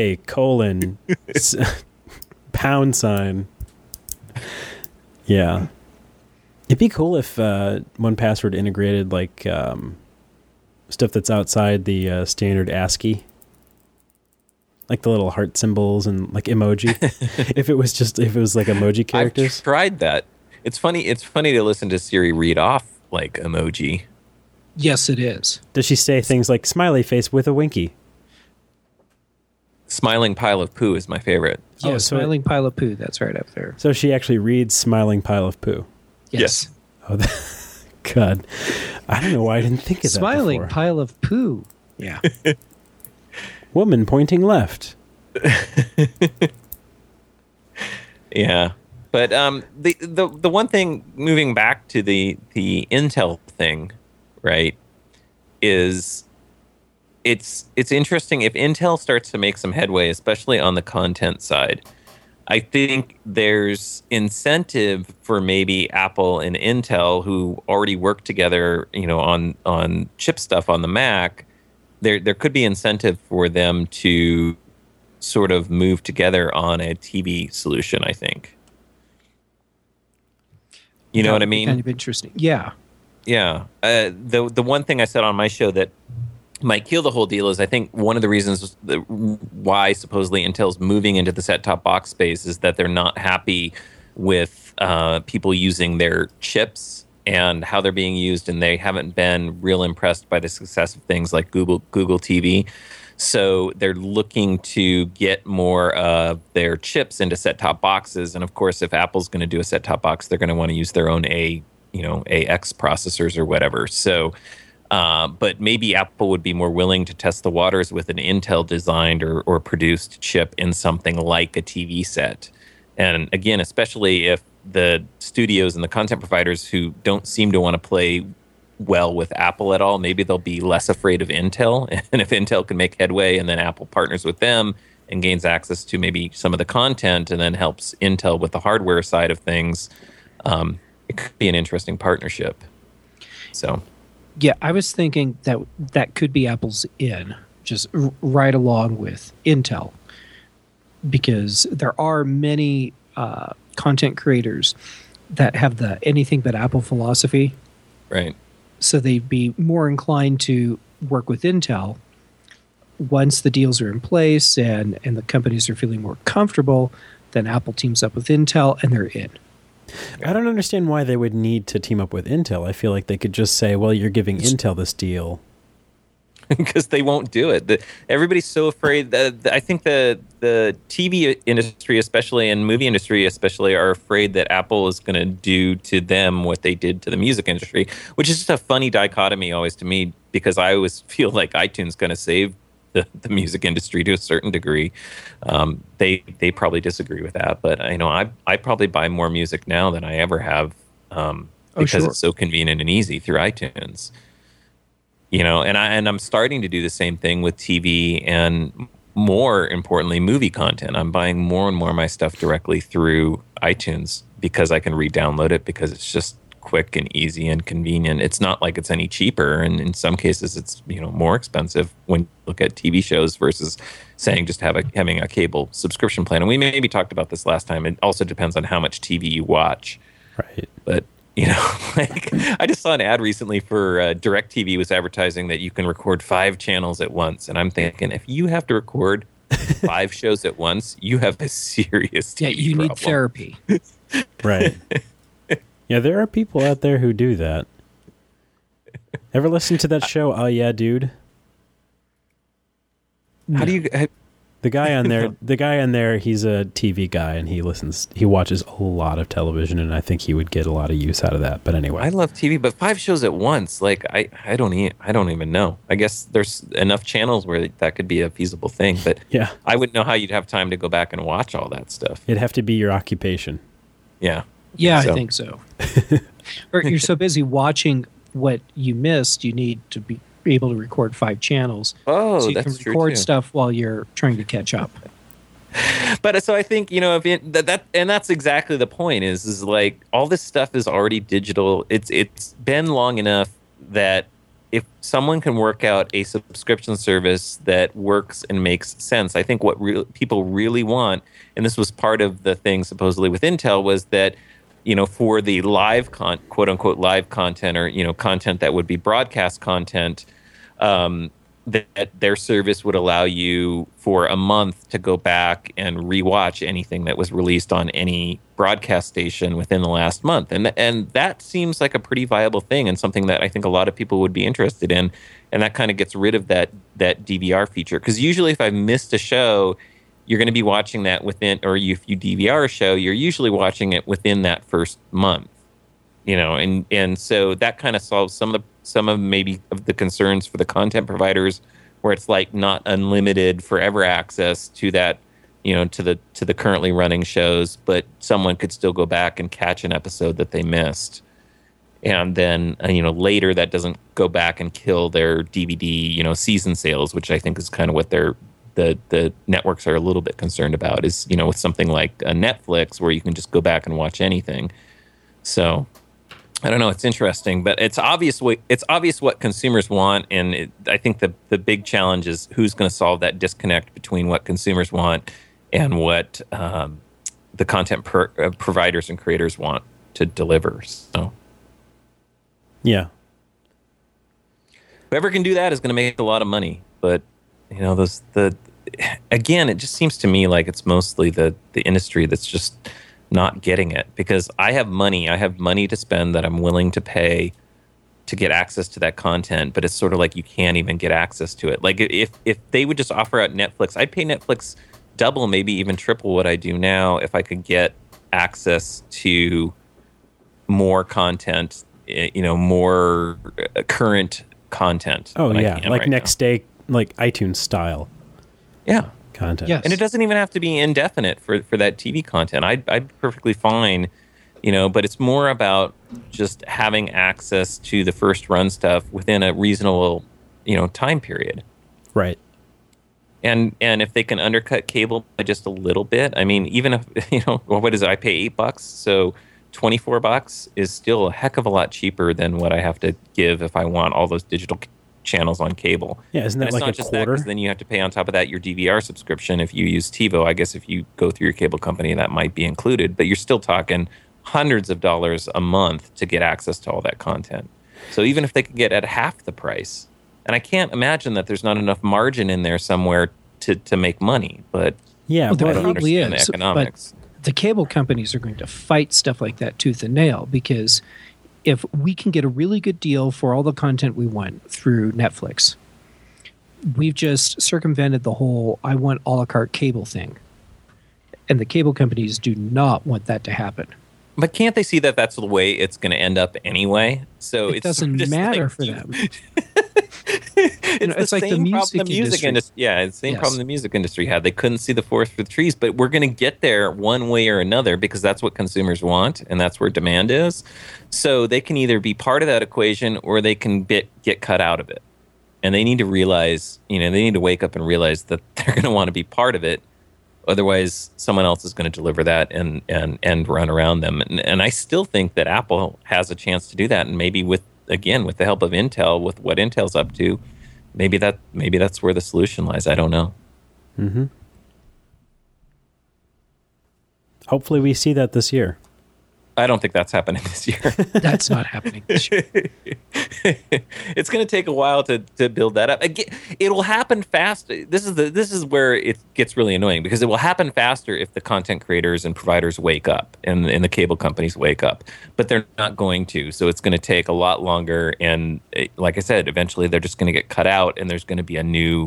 £. Yeah. It'd be cool if 1Password integrated like stuff that's outside the standard ASCII, like the little heart symbols and like emoji. if it was like emoji characters. I've tried that. It's funny to listen to Siri read off like emoji. Yes, it is. Does she say things like smiley face with a winky? Smiling pile of poo is my favorite. Yeah, smiling pile of poo. That's right up there. So she actually reads smiling pile of poo. Yes. Oh, God. I don't know why I didn't think of that Smiling before. pile of poo. Yeah. Woman pointing left. Yeah. But the one thing, moving back to the Intel thing, right, is it's interesting if Intel starts to make some headway, especially on the content side. I think there's incentive for maybe Apple and Intel, who already work together, on chip stuff on the Mac. There could be incentive for them to sort of move together on a TV solution, I think. You know what I mean? Kind of interesting. Yeah. Yeah. The one thing I said on my show that might kill the whole deal is I think one of the reasons why supposedly Intel's moving into the set-top box space is that they're not happy with people using their chips and how they're being used, and they haven't been real impressed by the success of things like Google TV. So they're looking to get more of their chips into set-top boxes. And of course, if Apple's going to do a set-top box, they're going to want to use their own AX processors or whatever. So, but maybe Apple would be more willing to test the waters with an Intel designed or produced chip in something like a TV set. And again, especially if the studios and the content providers who don't seem to want to play well with Apple at all, maybe they'll be less afraid of Intel. And if Intel can make headway and then Apple partners with them and gains access to maybe some of the content and then helps Intel with the hardware side of things, it could be an interesting partnership. So, yeah, I was thinking that could be Apple's in, just right along with Intel, because there are many content creators that have the anything but Apple philosophy. Right. So they'd be more inclined to work with Intel once the deals are in place and the companies are feeling more comfortable. Then Apple teams up with Intel and they're in. I don't understand why they would need to team up with Intel. I feel like they could just say, well, you're giving Intel this deal. Because they won't do it. Everybody's so afraid. I think the TV industry, especially, and movie industry, especially, are afraid that Apple is going to do to them what they did to the music industry, which is just a funny dichotomy always to me, because I always feel like iTunes going to save the music industry to a certain degree. They probably disagree with that, but I probably buy more music now than I ever have because it's so convenient and easy through iTunes. And I'm starting to do the same thing with TV and, more importantly, movie content. I'm buying more and more of my stuff directly through iTunes because I can re-download it, because it's just quick and easy and convenient. It's not like it's any cheaper, and in some cases it's more expensive when you look at TV shows versus saying just having a cable subscription plan. And we maybe talked about this last time. It also depends on how much TV you watch. Right. But like I just saw an ad recently for DirecTV was advertising that you can record 5 channels at once. And I'm thinking, if you have to record 5 shows at once, you have a serious TV you problem. need therapy. Right. Yeah, there are people out there who do that. Ever listen to that show, Oh Yeah, Dude? How do you... The guy on there, he's a TV guy, and he watches a lot of television, and I think he would get a lot of use out of that. But anyway, I love TV, but 5 shows at once, like I don't even know. I guess there's enough channels where that could be a feasible thing, but yeah, I wouldn't know how you'd have time to go back and watch all that stuff. It'd have to be your occupation. Yeah. Yeah, I think so. Or you're so busy watching what you missed, you need to be able to record 5 channels. Oh, so you that's can true record too. stuff while you're trying to catch up. But so I think, and that's exactly the point is like all this stuff is already digital. It's been long enough that if someone can work out a subscription service that works and makes sense, I think what people really want, and this was part of the thing supposedly with Intel, was that for the live quote unquote live content, or content that would be broadcast content, that their service would allow you for a month to go back and rewatch anything that was released on any broadcast station within the last month. And that seems like a pretty viable thing, and something that I think a lot of people would be interested in. And that kind of gets rid of that DVR feature. Because usually if I missed a show, you're going to be watching that within, or if you DVR a show, you're usually watching it within that first month. And so that kind of solves some of maybe of the concerns for the content providers, where it's like not unlimited forever access to that, to the currently running shows, but someone could still go back and catch an episode that they missed. And then, later that doesn't go back and kill their DVD, season sales, which I think is kind of what the networks are a little bit concerned about, is, with something like a Netflix, where you can just go back and watch anything. So I don't know. It's interesting, but it's obvious what consumers want, and I think the big challenge is who's going to solve that disconnect between what consumers want and what the content providers and creators want. to deliver. So Yeah. whoever can do that is going to make a lot of money. But again, it just seems to me like it's mostly the industry that's just not getting it, because I have money to spend that I'm willing to pay to get access to that content, but it's sort of like you can't even get access to it. Like if they would just offer out Netflix, I'd pay Netflix double, maybe even triple what I do now if I could get access to more content, more current content. Oh yeah, like right next day, like iTunes style. Yeah. Content. Yes. And it doesn't even have to be indefinite for that TV content. I'd be perfectly fine, but it's more about just having access to the first run stuff within a reasonable, time period. Right. And if they can undercut cable by just a little bit, I mean, even if, what is it? I pay $8, so $24 is still a heck of a lot cheaper than what I have to give if I want all those digital channels on cable. Yeah, isn't that and like it's not a just quarter? that, 'cause then you have to pay on top of that your DVR subscription if you use TiVo. I guess if you go through your cable company, that might be included, but you're still talking hundreds of dollars a month to get access to all that content. So even if they could get at half the price, and I can't imagine that there's not enough margin in there somewhere to make money, but Yeah, Well, there I don't probably understand the is, economics. but the cable companies are going to fight stuff like that tooth and nail, because if we can get a really good deal for all the content we want through Netflix, we've just circumvented the whole I want a la carte cable thing. And the cable companies do not want that to happen. But can't they see that that's the way it's going to end up anyway? So It it's doesn't just matter like for them. it's it's like the same music problem the music industry. industry. Yeah, it's the same Yes. problem the music industry had. They couldn't see the forest for the trees, but we're going to get there one way or another because that's what consumers want and that's where demand is. So they can either be part of that equation or they can get cut out of it. And they need to realize, they need to wake up and realize that they're going to want to be part of it. Otherwise, someone else is going to deliver that and run around them. And I still think that Apple has a chance to do that. And maybe with the help of Intel, with what Intel's up to, maybe that's where the solution lies. I don't know. Mm-hmm. Hopefully we see that this year. I don't think that's happening this year. That's not happening this year. It's going to take a while to build that up. Again, it will happen fast. This is where it gets really annoying because it will happen faster if the content creators and providers wake up and the cable companies wake up. But they're not going to. So it's going to take a lot longer. And like I said, eventually they're just going to get cut out and there's going to be a new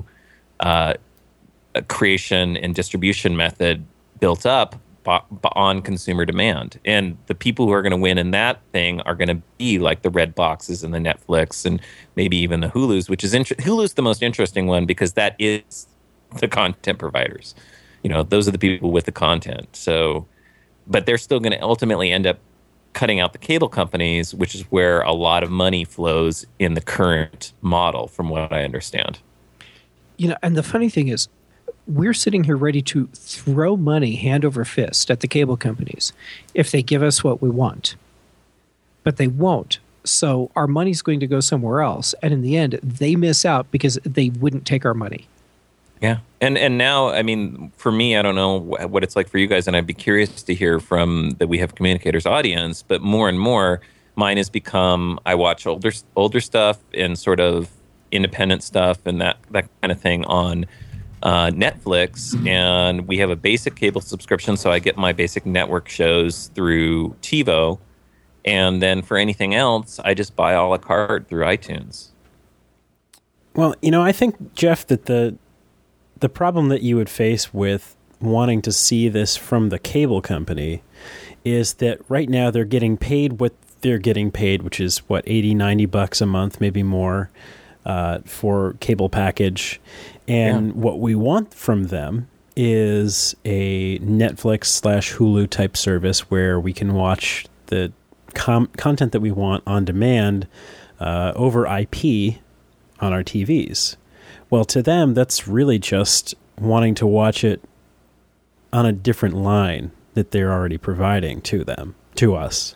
creation and distribution method built up on consumer demand. And the people who are going to win in that thing are going to be like the Red Boxes and the Netflix and maybe even the Hulus, which is Hulu's the most interesting one because that is the content providers. Those are the people with the content. So, but they're still going to ultimately end up cutting out the cable companies, which is where a lot of money flows in the current model, from what I understand. And the funny thing is, we're sitting here ready to throw money hand over fist at the cable companies if they give us what we want. But they won't. So our money's going to go somewhere else. And in the end, they miss out because they wouldn't take our money. Yeah. And now, I mean, for me, I don't know what it's like for you guys, and I'd be curious to hear from the We Have Communicators audience, but more and more, mine has become, I watch older stuff and sort of independent stuff and that kind of thing on Netflix, and we have a basic cable subscription, so I get my basic network shows through TiVo, and then for anything else, I just buy a la carte through iTunes. Well, I think, Jeff, that the problem that you would face with wanting to see this from the cable company is that right now they're getting paid what they're getting paid, which is, what, $80-$90 a month, maybe more, for cable package. And what we want from them is a Netflix/Hulu type service where we can watch the content that we want on demand over IP on our TVs. Well, to them, that's really just wanting to watch it on a different line that they're already providing to us,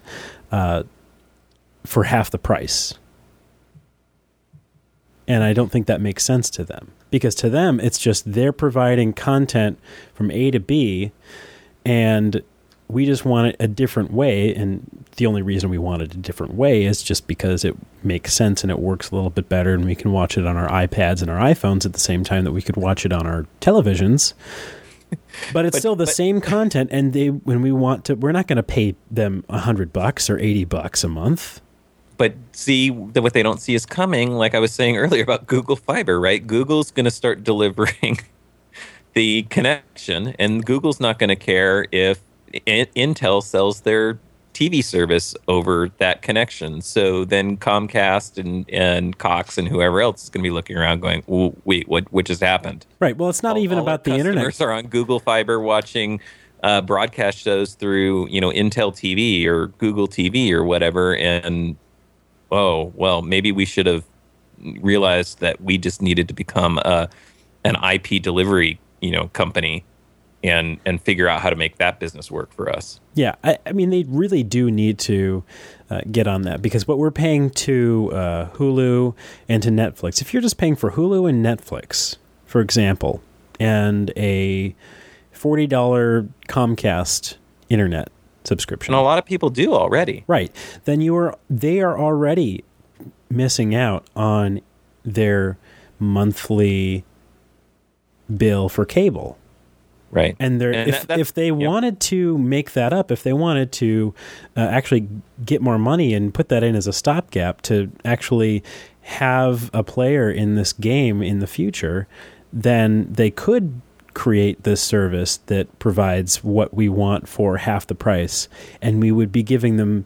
for half the price. And I don't think that makes sense to them. Because to them, it's just they're providing content from A to B, and we just want it a different way. And the only reason we want it a different way is just because it makes sense and it works a little bit better, and we can watch it on our iPads and our iPhones at the same time that we could watch it on our televisions. But it's still the same content, and when we want to, we're not going to pay them $100 or $80 a month. But see, what they don't see is coming, like I was saying earlier about Google Fiber, right? Google's going to start delivering the connection, and Google's not going to care if Intel sells their TV service over that connection. So then Comcast and Cox and whoever else is going to be looking around going, wait, what just happened? Right. Well, it's not even about the internet. Customers are on Google Fiber watching broadcast shows through, Intel TV or Google TV or whatever. And, oh, well, maybe we should have realized that we just needed to become an IP delivery, company and figure out how to make that business work for us. Yeah, I mean, they really do need to get on that, because what we're paying to Hulu and to Netflix, if you're just paying for Hulu and Netflix, for example, and a $40 Comcast internet subscription. And a lot of people do already. Right. Then they are already missing out on their monthly bill for cable. Right. And if they wanted to make that up, if they wanted to actually get more money and put that in as a stopgap to actually have a player in this game in the future, then they could create this service that provides what we want for half the price, and we would be giving them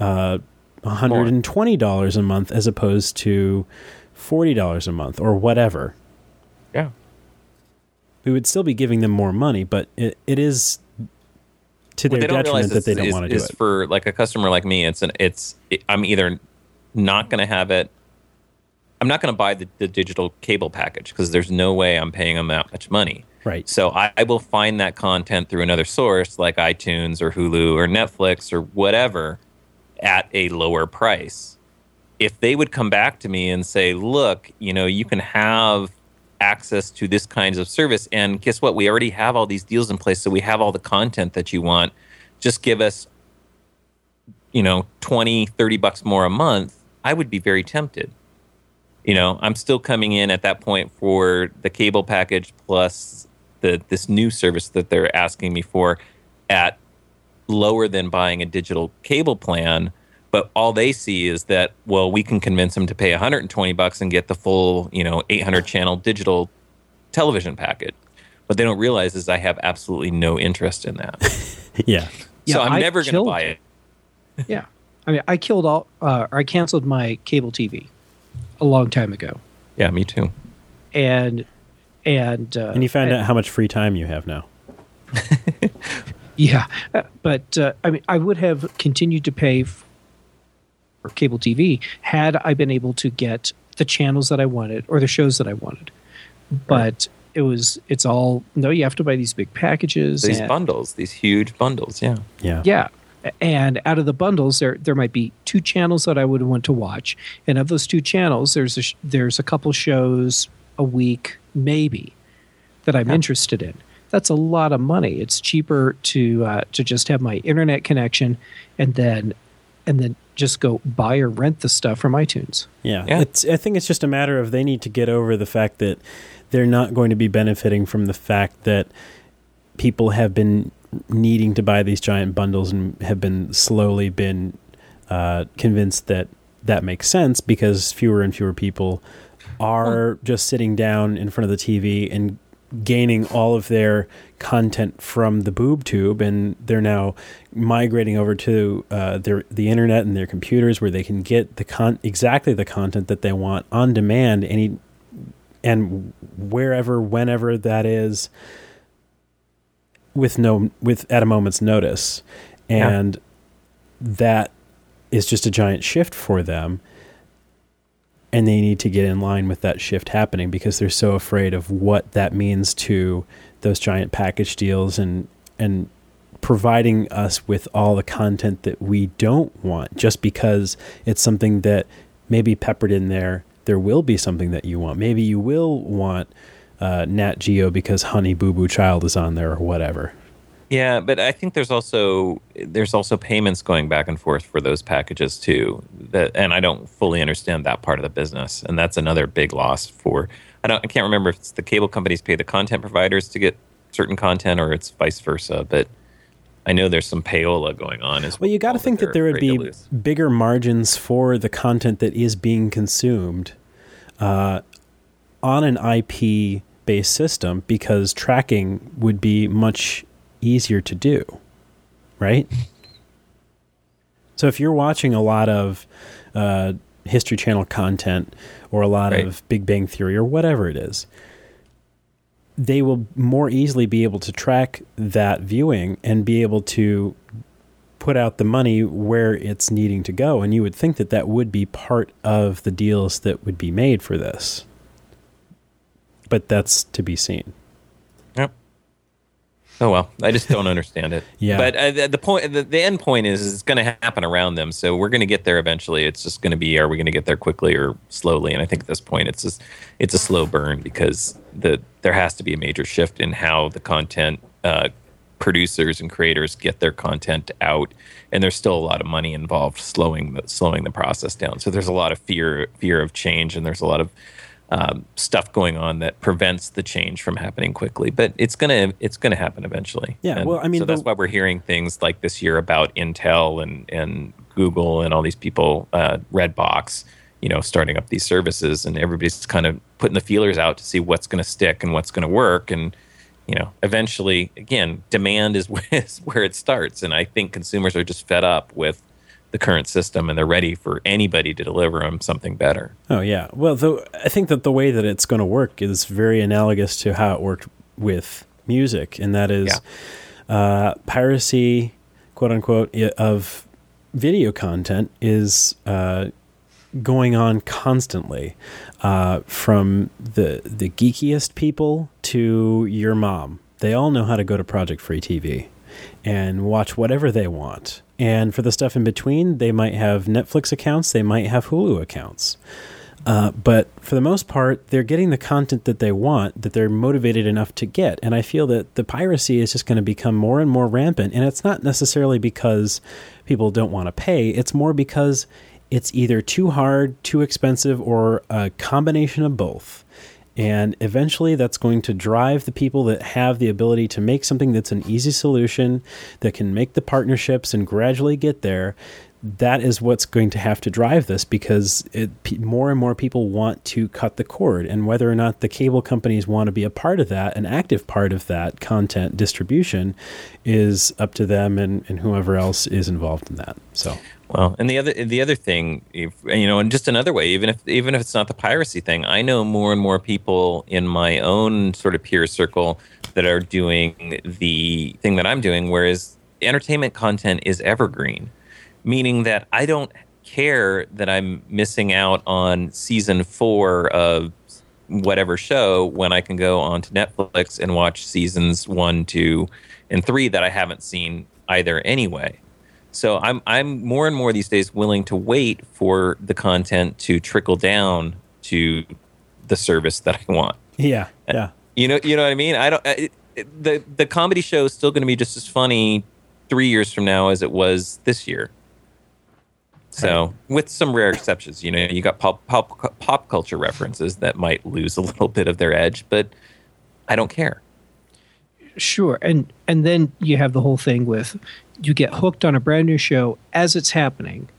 $120 a month as opposed to $40 a month or whatever. Yeah. We would still be giving them more money, but it is to their detriment that they don't want to do it. For like a customer like me, I'm either not going to have it. I'm not going to buy the digital cable package because there's no way I'm paying them that much money. Right. So I will find that content through another source like iTunes or Hulu or Netflix or whatever at a lower price. If they would come back to me and say, look, you can have access to this kinds of service, and guess what? We already have all these deals in place, so we have all the content that you want. Just give us, $20-$30 more a month. I would be very tempted. I'm still coming in at that point for the cable package plus this new service that they're asking me for at lower than buying a digital cable plan. But all they see is that, well, we can convince them to pay $120 and get the full, 800 channel digital television package. What they don't realize is I have absolutely no interest in that. Yeah. So I'm never going to buy it. Yeah. I mean, I canceled my cable TV a long time ago. Yeah, me too. And you found out how much free time you have now. Yeah. But I mean, I would have continued to pay for cable TV had I been able to get the channels that I wanted or the shows that I wanted. But it's all, no, you have to buy these big packages. These bundles, these huge bundles, yeah. Yeah. Yeah. And out of the bundles, there might be 2 channels that I would want to watch. And of those 2 channels, there's a couple shows a week, maybe, that I'm interested in. That's a lot of money. It's cheaper to just have my internet connection and then just go buy or rent the stuff from iTunes. Yeah. I think it's just a matter of they need to get over the fact that they're not going to be benefiting from the fact that people have been needing to buy these giant bundles and have been slowly convinced that makes sense because fewer and fewer people are just sitting down in front of the TV and gaining all of their content from the boob tube, and they're now migrating over to the internet and their computers where they can get exactly the content that they want on demand and wherever, whenever that is, at a moment's notice. And that is just a giant shift for them. And they need to get in line with that shift happening because they're so afraid of what that means to those giant package deals and providing us with all the content that we don't want just because it's something that maybe peppered in there will be something that you want. Maybe you will want Nat Geo because Honey Boo Boo Child is on there or whatever. Yeah, but I think there's also payments going back and forth for those packages too. And I don't fully understand that part of the business, and that's another big loss for. I can't remember if it's the cable companies pay the content providers to get certain content, or it's vice versa. But I know there's some payola going on as well. Well, you got to think that there would be bigger margins for the content that is being consumed on an IP-based system, because tracking would be much easier to do, right? So if you're watching a lot of History Channel content or a lot of Big Bang Theory or whatever it is, they will more easily be able to track that viewing and be able to put out the money where it's needing to go. And you would think that that would be part of the deals that would be made for this. But that's to be seen. Yep. Oh well, I just don't understand it. Yeah. But the end point is it's going to happen around them, so we're going to get there eventually. It's just going to be, are we going to get there quickly or slowly? And I think at this point, it's a slow burn, because there has to be a major shift in how the content producers and creators get their content out, and there's still a lot of money involved slowing the process down. So there's a lot of fear of change, and there's a lot of stuff going on that prevents the change from happening quickly, but it's gonna happen eventually. Yeah, and well, I mean, so that's why we're hearing things like this year about Intel and Google and all these people, Redbox, starting up these services, and everybody's kind of putting the feelers out to see what's going to stick and what's going to work, and eventually, again, demand is where it starts, and I think consumers are just fed up with the current system, and they're ready for anybody to deliver them something better. Oh, yeah. Well, I think that the way that it's going to work is very analogous to how it worked with music, and that is piracy, quote unquote, of video content is going on constantly, from the geekiest people to your mom. They all know how to go to Project Free TV and watch whatever they want. And for the stuff in between, they might have Netflix accounts, they might have Hulu accounts. But for the most part, they're getting the content that they want, that they're motivated enough to get. And I feel that the piracy is just going to become more and more rampant. And it's not necessarily because people don't want to pay. It's more because it's either too hard, too expensive, or a combination of both. And eventually that's going to drive the people that have the ability to make something that's an easy solution, that can make the partnerships and gradually get there. That is what's going to have to drive this, because more and more people want to cut the cord. And whether or not the cable companies want to be a part of that, an active part of that content distribution, is up to them and whoever else is involved in that. So. Well, and the other thing, and just another way, even if it's not the piracy thing, I know more and more people in my own sort of peer circle that are doing the thing that I'm doing, whereas entertainment content is evergreen, meaning that I don't care that I'm missing out on season 4 of whatever show when I can go onto Netflix and watch seasons 1, 2, and 3 that I haven't seen either anyway. So I'm more and more these days willing to wait for the content to trickle down to the service that I want. Yeah. You know what I mean? The comedy show is still going to be just as funny 3 years from now as it was this year. So, with some rare exceptions, you got pop culture references that might lose a little bit of their edge, but I don't care. Sure, and then you have the whole thing with you get hooked on a brand new show as it's happening,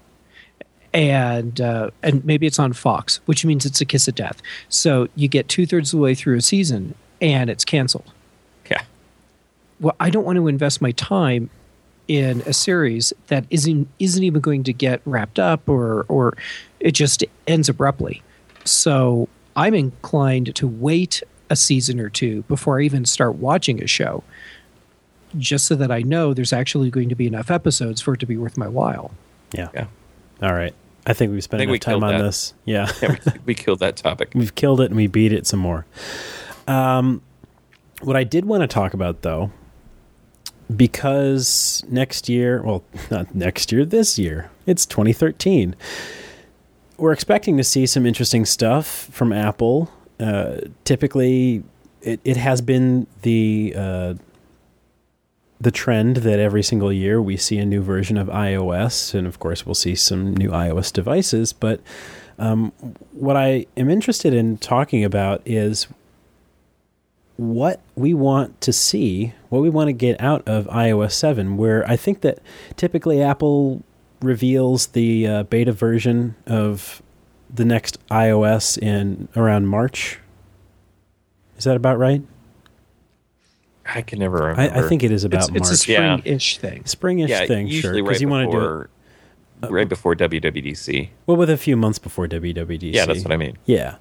and maybe it's on Fox, which means it's a kiss of death. So you get 2/3 of the way through a season and it's canceled. Yeah. Well, I don't want to invest my time in a series that isn't even going to get wrapped up, or it just ends abruptly. So I'm inclined to wait a season or two before I even start watching a show, just so that I know there's actually going to be enough episodes for it to be worth my while. Yeah. All right. I think we've spent enough time on this. Yeah. We killed that topic. We've killed it, and we beat it some more. What I did want to talk about, though, because next year, well, not next year, this year, it's 2013. We're expecting to see some interesting stuff from Apple. Typically, it has been the the trend that every single year we see a new version of iOS, and of course we'll see some new iOS devices. But what I am interested in talking about is what we want to see, what we want to get out of iOS 7, where I think that typically Apple reveals the beta version of the next iOS in around March. Is that about right? I can never remember. I think it is about March. It's a spring-ish thing. Spring-ish thing, usually sure. Because you want to do it right before WWDC. well, with a few months before WWDC. Yeah, that's what I mean. Yeah.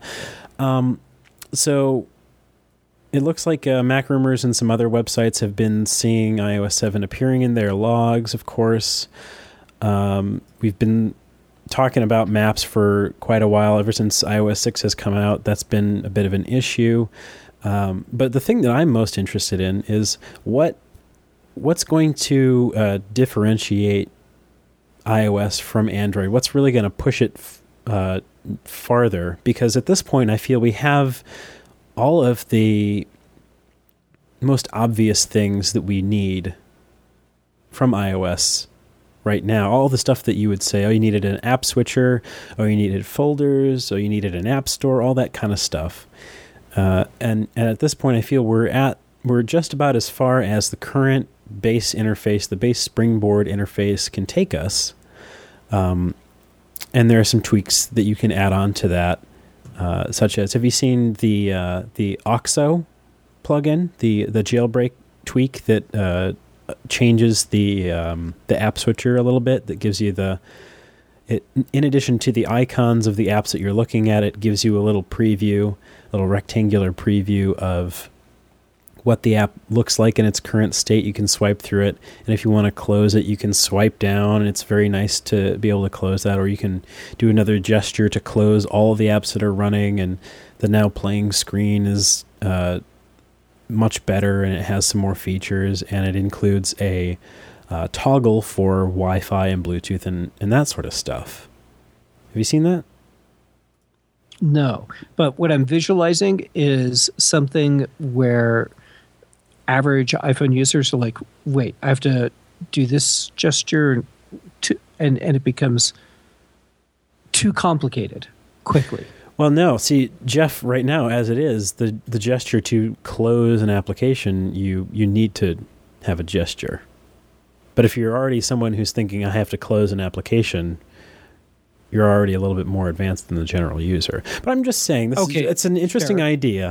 So it looks like Mac Rumors and some other websites have been seeing iOS 7 appearing in their logs, of course. We've been talking about maps for quite a while. Ever since iOS 6 has come out, that's been a bit of an issue. But the thing that I'm most interested in is what's going to differentiate iOS from Android? What's really going to push it farther? Because at this point, I feel we have all of the most obvious things that we need from iOS right now. All the stuff that you would say, oh, you needed an app switcher, oh, you needed folders, oh, you needed an app store, all that kind of stuff. And at this point, I feel we're just about as far as the current base interface, the base Springboard interface can take us. And there are some tweaks that you can add on to that, such as, have you seen the OXO plugin, the jailbreak tweak that changes the app switcher a little bit, that gives you in addition to the icons of the apps that you're looking at, it gives you a little preview, a little rectangular preview of what the app looks like in its current state. You can swipe through it, and if you want to close it, you can swipe down, and it's very nice to be able to close that, or you can do another gesture to close all of the apps that are running, and the now playing screen is much better, and it has some more features, and it includes a toggle for Wi-Fi and Bluetooth and that sort of stuff. Have you seen that? No, but what I'm visualizing is something where average iPhone users are like, wait, I have to do this gesture and it becomes too complicated quickly. Well, no. See, Jeff, right now, as it is, the gesture to close an application, you need to have a gesture. But if you're already someone who's thinking, I have to close an application, you're already a little bit more advanced than the general user. But I'm just saying, it's an interesting idea,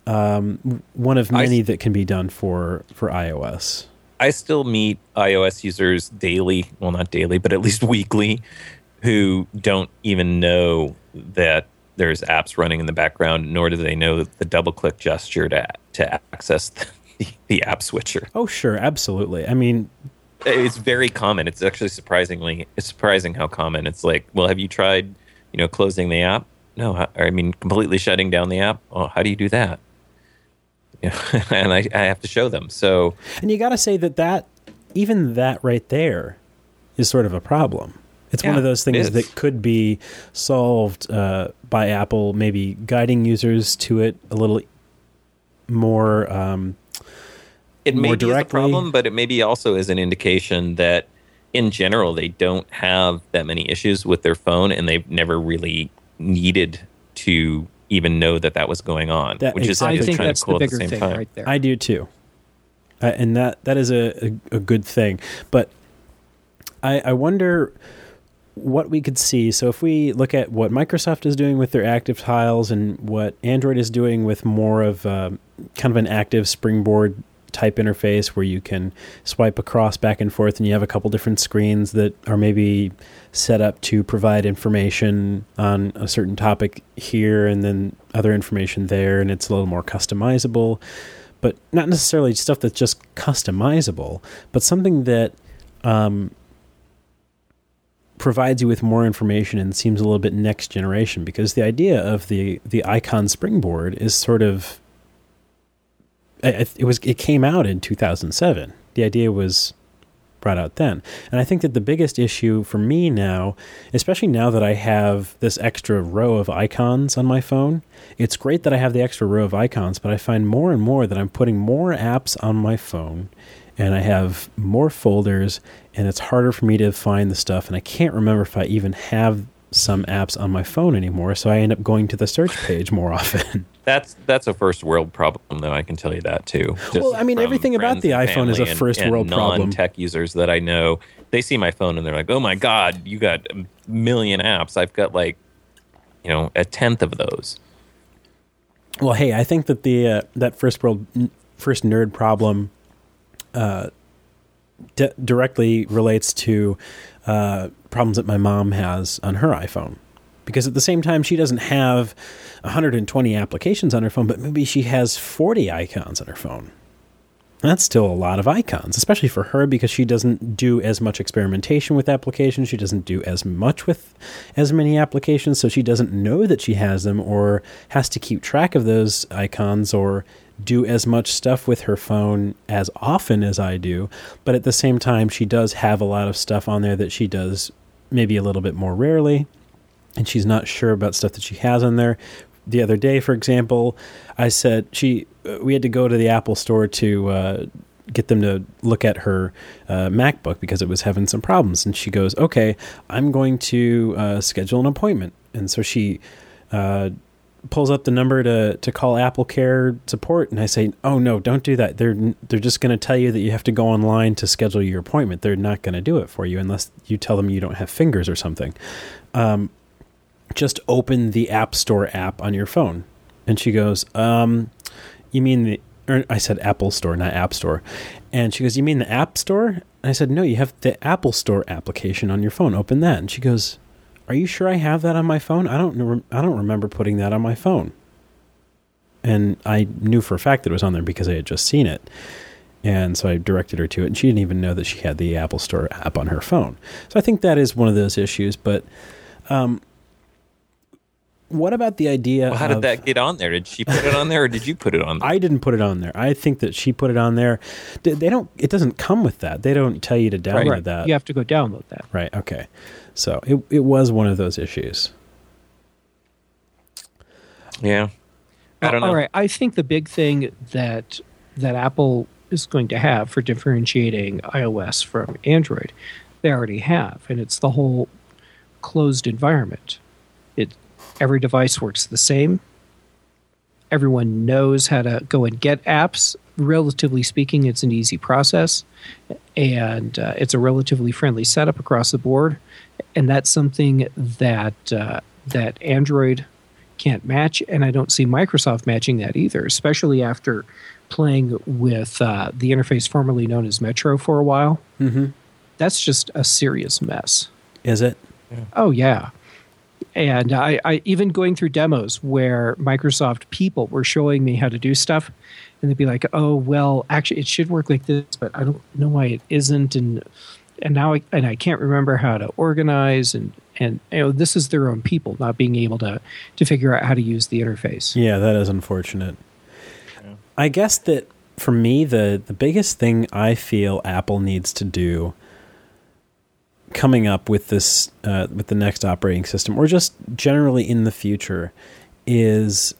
one of many that can be done for iOS. I still meet iOS users daily, well, not daily, but at least weekly, who don't even know that there's apps running in the background, nor do they know the double-click gesture to access the app switcher. Oh, sure, absolutely. I mean, it's very common. It's actually surprising how common. It's like, well, have you tried, closing the app? No, completely shutting down the app. Oh, how do you do that? And I have to show them. So, and you got to say that even that right there is sort of a problem. It's one of those things that could be solved by Apple, maybe guiding users to it a little more. It may be a directly. problem, but it maybe also is an indication that, in general, they don't have that many issues with their phone, and they've never really needed to even know that was going on. I think that's the bigger thing right there. I do too, and that is a good thing. But I wonder what we could see. So if we look at what Microsoft is doing with their active tiles and what Android is doing with more of kind of an active Springboard type interface where you can swipe across back and forth and you have a couple different screens that are maybe set up to provide information on a certain topic here and then other information there, and it's a little more customizable, but not necessarily stuff that's just customizable, but something that provides you with more information and seems a little bit next generation, because the idea of the icon Springboard is sort of it came out in 2007. The idea was brought out then. And I think that the biggest issue for me now, especially now that I have this extra row of icons on my phone, it's great that I have the extra row of icons, but I find more and more that I'm putting more apps on my phone and I have more folders, and it's harder for me to find the stuff, and I can't remember if I even have some apps on my phone anymore, so I end up going to the search page more often. That's a first world problem, though. I can tell you that too. Well, I mean, everything about the iPhone is a first world problem. Non-tech users that I know, they see my phone and they're like, "Oh my God, you got a million apps." I've got like, a tenth of those. Well, hey, I think that the that first nerd problem directly relates to problems that my mom has on her iPhone. Because at the same time, she doesn't have 120 applications on her phone, but maybe she has 40 icons on her phone. That's still a lot of icons, especially for her, because she doesn't do as much experimentation with applications. She doesn't do as much with as many applications, so she doesn't know that she has them or has to keep track of those icons or do as much stuff with her phone as often as I do. But at the same time, she does have a lot of stuff on there that she does maybe a little bit more rarely, and she's not sure about stuff that she has on there. The other day, for example, I said we had to go to the Apple store to get them to look at her MacBook because it was having some problems. And she goes, "Okay, I'm going to schedule an appointment." And so she pulls up the number to call Apple Care support, and I say, "Oh no, don't do that. They're just going to tell you that you have to go online to schedule your appointment. They're not going to do it for you unless you tell them you don't have fingers or something. Just open the App Store app on your phone." And she goes, "You mean I said Apple Store, not App Store." And she goes, "You mean the App Store?" And I said, "No, you have the Apple Store application on your phone. Open that." And she goes, "Are you sure I have that on my phone? I don't remember putting that on my phone." And I knew for a fact that it was on there because I had just seen it. And so I directed her to it, and she didn't even know that she had the Apple Store app on her phone. So I think that is one of those issues. But what about the idea how did that get on there? Did she put it on there, or did you put it on there? I didn't put it on there. I think that she put it on there. It doesn't come with that. They don't tell you to download that. You have to go download that. Right, okay. So it was one of those issues. Yeah. I don't know. All right. I think the big thing that Apple is going to have for differentiating iOS from Android, they already have, and it's the whole closed environment. Every device works the same. Everyone knows how to go and get apps. Relatively speaking, it's an easy process, and it's a relatively friendly setup across the board. And that's something that Android can't match, and I don't see Microsoft matching that either, especially after playing with the interface formerly known as Metro for a while. Mm-hmm. That's just a serious mess. Is it? Yeah. Oh, yeah. And I even going through demos where Microsoft people were showing me how to do stuff, and they'd be like, "Oh, well, actually, it should work like this, but I don't know why it isn't." And now I can't remember how to organize, and this is their own people not being able to figure out how to use the interface. Yeah, that is unfortunate. Yeah. I guess that for me, the biggest thing I feel Apple needs to do coming up with this with the next operating system, or just generally in the future, is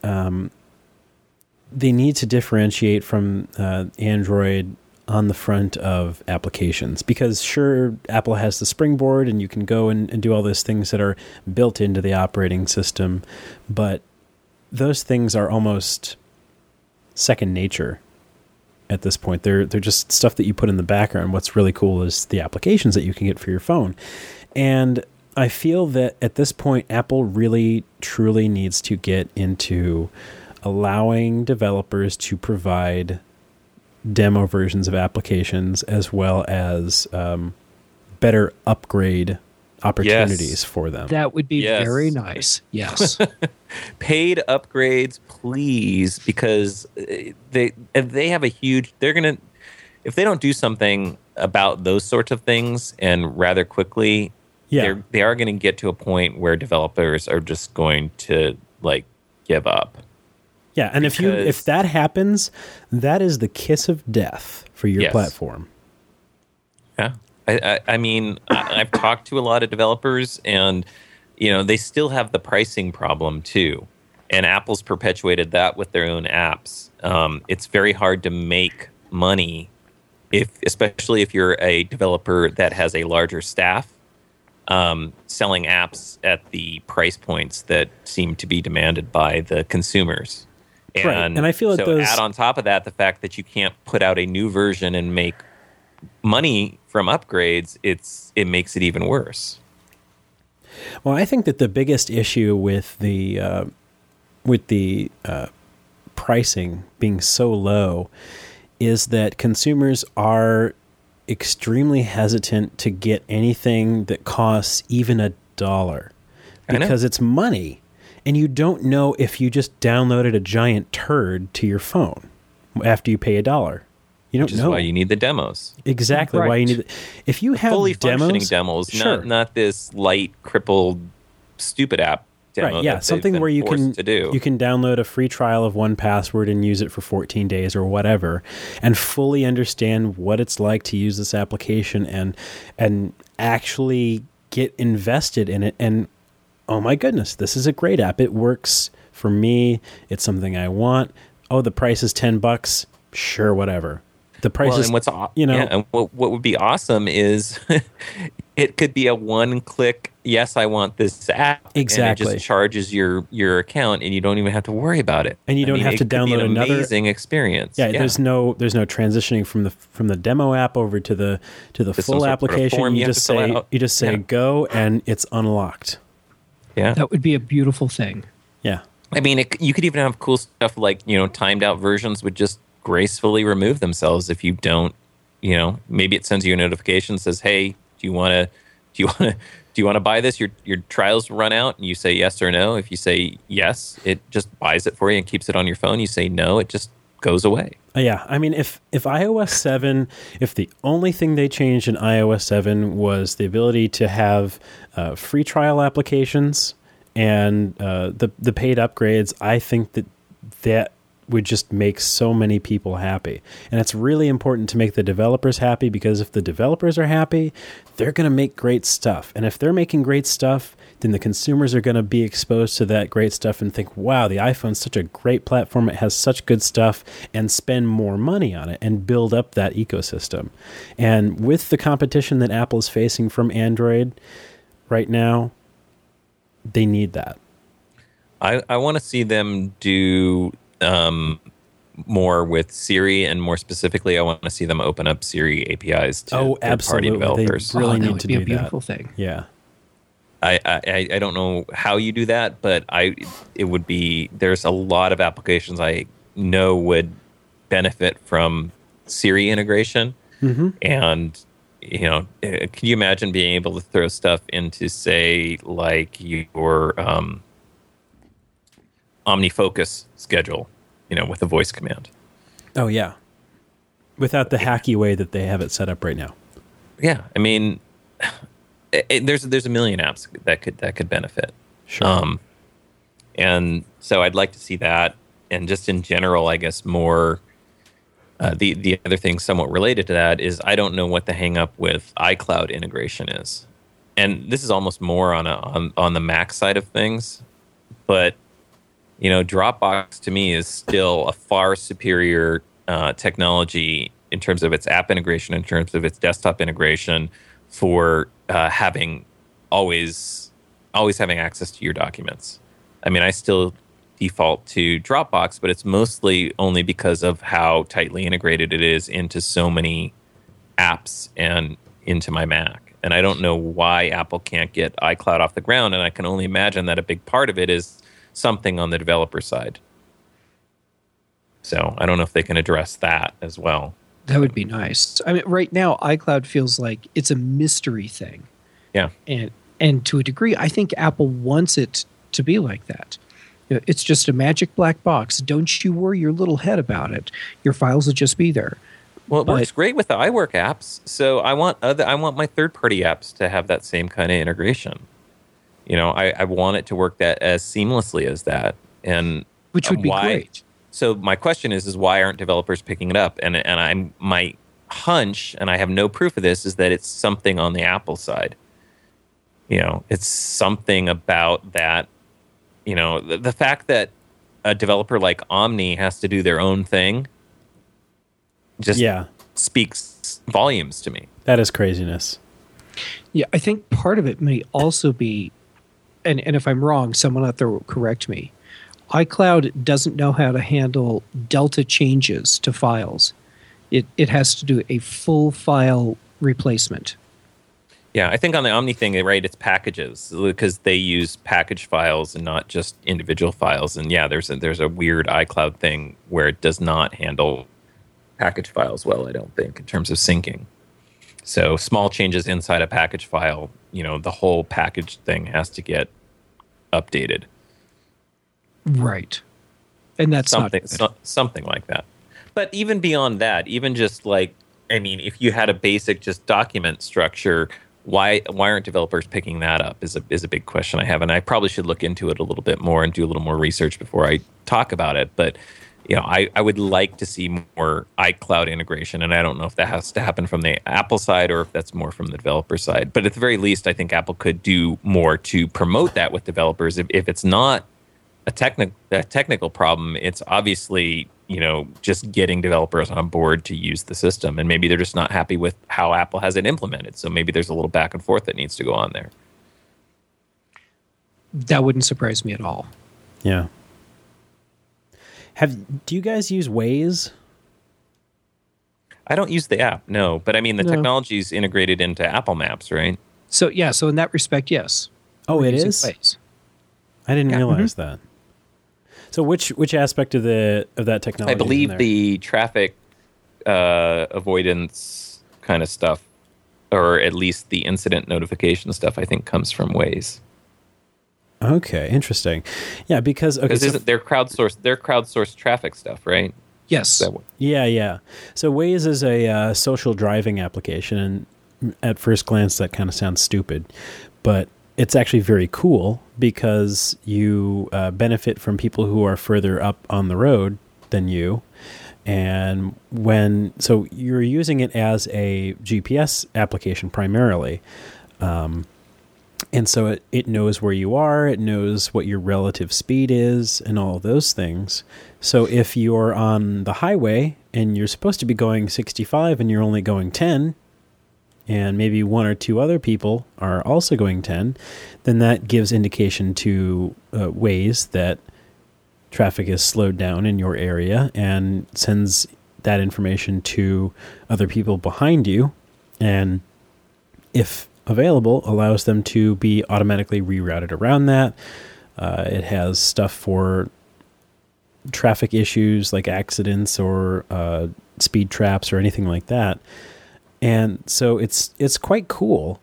they need to differentiate from Android on the front of applications. Because sure, Apple has the Springboard and you can go and do all those things that are built into the operating system, but those things are almost second nature at this point. They're just stuff that you put in the background. What's really cool is the applications that you can get for your phone. And I feel that at this point, Apple really, truly needs to get into allowing developers to provide demo versions of applications as well as better upgrade opportunities for them. That would be very nice. Yes. Paid upgrades, please, because they have a huge, they're going to, if they don't do something about those sorts of things and rather quickly, they are going to get to a point where developers are just going to give up. Yeah, and if that happens, that is the kiss of death for your platform. Yeah. I mean, I've talked to a lot of developers, and they still have the pricing problem too. And Apple's perpetuated that with their own apps. It's very hard to make money especially if you're a developer that has a larger staff, selling apps at the price points that seem to be demanded by the consumers. And I feel so those... add on top of that the fact that you can't put out a new version and make money from upgrades, it makes it even worse. Well, I think that the biggest issue with the pricing being so low is that consumers are extremely hesitant to get anything that costs even $1 because it's money, and you don't know if you just downloaded a giant turd to your phone after you pay $1. You don't Which is know. why you need the demos. Exactly. Right. Why you need if you have Fully functioning demos, demos, sure. not this light, crippled, stupid app demo. Right, yeah, that something they've where been you forced to do. can download a free trial of 1Password and use it for 14 days or whatever, and fully understand what it's like to use this application and actually get invested in it. And oh my goodness, this is a great app. It works for me. It's something I want. Oh, the price is $10. Sure, whatever. The price is, and and what would be awesome is it could be a one-click, yes, I want this app. Exactly. And it just charges your account, and you don't even have to worry about it. And you don't have to download an another amazing experience. Yeah, there's no transitioning from the demo app over to the full application. You just say go, and it's unlocked. Yeah, that would be a beautiful thing. Yeah, I mean, you could even have cool stuff like timed out versions would just gracefully remove themselves if you don't. Maybe it sends you a notification that says, "Hey, do you want to buy this? Your trials run out," and you say yes or no. If you say yes, it just buys it for you and keeps it on your phone. You say no, it just goes away. Yeah, I mean, if iOS 7, if the only thing they changed in iOS 7 was the ability to have free trial applications and the paid upgrades, I think that would just make so many people happy. And it's really important to make the developers happy, because if the developers are happy, they're going to make great stuff. And if they're making great stuff, then the consumers are going to be exposed to that great stuff and think, wow, the iPhone's such a great platform. It has such good stuff, and spend more money on it and build up that ecosystem. And with the competition that Apple is facing from Android right now, they need that. I want to see them do more with Siri, and more specifically, I want to see them open up Siri APIs to third-party developers. They really need would to be do a beautiful thing. Yeah. I don't know how you do that, but it would be, there's a lot of applications I know would benefit from Siri integration. Mm-hmm. And can you imagine being able to throw stuff into, say, like your OmniFocus schedule, with a voice command? Oh yeah, without the hacky way that they have it set up right now. Yeah, I mean, there's a million apps that could benefit. Sure. And so I'd like to see that, and just in general, I guess more. The other thing somewhat related to that is I don't know what the hang up with iCloud integration is, and this is almost more on the Mac side of things, but Dropbox to me is still a far superior technology in terms of its app integration, in terms of its desktop integration, for having always having access to your documents. I mean, I still default to Dropbox, but it's mostly only because of how tightly integrated it is into so many apps and into my Mac. And I don't know why Apple can't get iCloud off the ground, and I can only imagine that a big part of it is something on the developer side. So I don't know if they can address that as well. That would be nice. I mean, right now, iCloud feels like it's a mystery thing. Yeah. And to a degree, I think Apple wants it to be like that. It's just a magic black box. Don't you worry your little head about it. Your files will just be there. Well, it works great with the iWork apps. So I want my third-party apps to have that same kind of integration. I want it to work that as seamlessly as that, and which would be great. So my question is why aren't developers picking it up? And my hunch, and I have no proof of this, is that it's something on the Apple side. It's something about that. The fact that a developer like Omni has to do their own thing just speaks volumes to me. That is craziness. Yeah, I think part of it may also be, and if I'm wrong, someone out there will correct me. iCloud doesn't know how to handle delta changes to files. It has to do a full file replacement. Yeah, I think on the Omni thing, right, it's packages because they use package files and not just individual files. And yeah, there's a weird iCloud thing where it does not handle package files well, I don't think, in terms of syncing. So small changes inside a package file, the whole package thing has to get updated. Right. And that's something like that. But even beyond that, even just if you had a basic just document structure, why aren't developers picking that up is a big question I have. And I probably should look into it a little bit more and do a little more research before I talk about it. But I would like to see more iCloud integration, and I don't know if that has to happen from the Apple side or if that's more from the developer side. But at the very least, I think Apple could do more to promote that with developers. If it's not a technical problem, it's obviously just getting developers on board to use the system, and maybe they're just not happy with how Apple has it implemented. So maybe there's a little back and forth that needs to go on there. That wouldn't surprise me at all. Yeah. Do you guys use Waze? I don't use the app, no. But I mean, the technology is integrated into Apple Maps, right? So in that respect, yes. Oh, it is? Waze. I didn't realize that. So which aspect of that technology? I believe the traffic avoidance kind of stuff, or at least the incident notification stuff, I think comes from Waze. Okay, interesting. Yeah, because they're crowdsourced traffic stuff, right? Yes. Yeah. So Waze is a social driving application, and at first glance that kind of sounds stupid, but it's actually very cool because you benefit from people who are further up on the road than you. And so you're using it as a GPS application primarily. And so it knows where you are, it knows what your relative speed is, and all of those things. So if you're on the highway and you're supposed to be going 65 and you're only going 10, and maybe one or two other people are also going 10, then that gives indication to Waze that traffic is slowed down in your area and sends that information to other people behind you. And if available, allows them to be automatically rerouted around that. It has stuff for traffic issues like accidents or speed traps or anything like that. And so it's quite cool.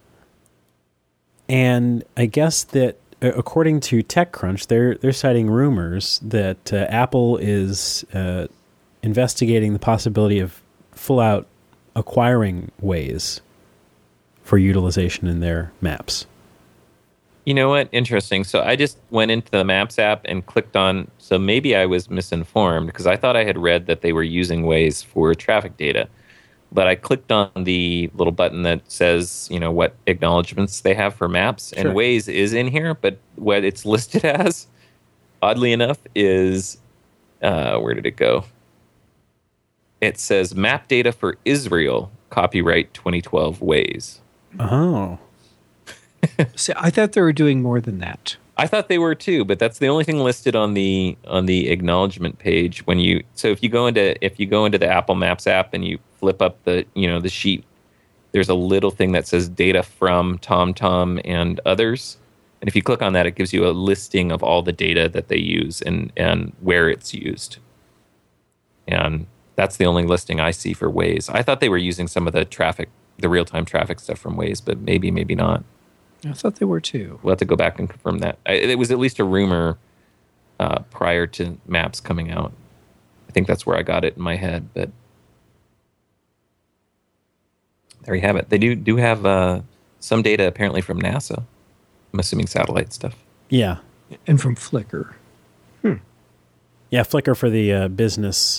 And I guess that according to TechCrunch, they're citing rumors that Apple is investigating the possibility of full out acquiring Waze for utilization in their maps. You know what? Interesting. So I just went into the Maps app and clicked on, so maybe I was misinformed because I thought I had read that they were using Waze for traffic data. But I clicked on the little button that says, what acknowledgments they have for maps. Sure. And Waze is in here, but what it's listed as, oddly enough, is, where did it go? It says map data for Israel, copyright 2012 Waze. Oh. See, I thought they were doing more than that. I thought they were too, but that's the only thing listed on the acknowledgement page. If you go into the Apple Maps app and you flip up the sheet, there's a little thing that says data from TomTom and others. And if you click on that, it gives you a listing of all the data that they use and where it's used. And that's the only listing I see for Waze. I thought they were using some of the real-time traffic stuff from Waze, but maybe not. I thought they were too. We'll have to go back and confirm that. It was at least a rumor prior to Maps coming out. I think that's where I got it in my head, but there you have it. They do have some data apparently from NASA. I'm assuming satellite stuff. Yeah. And from Flickr. Yeah, Flickr for the business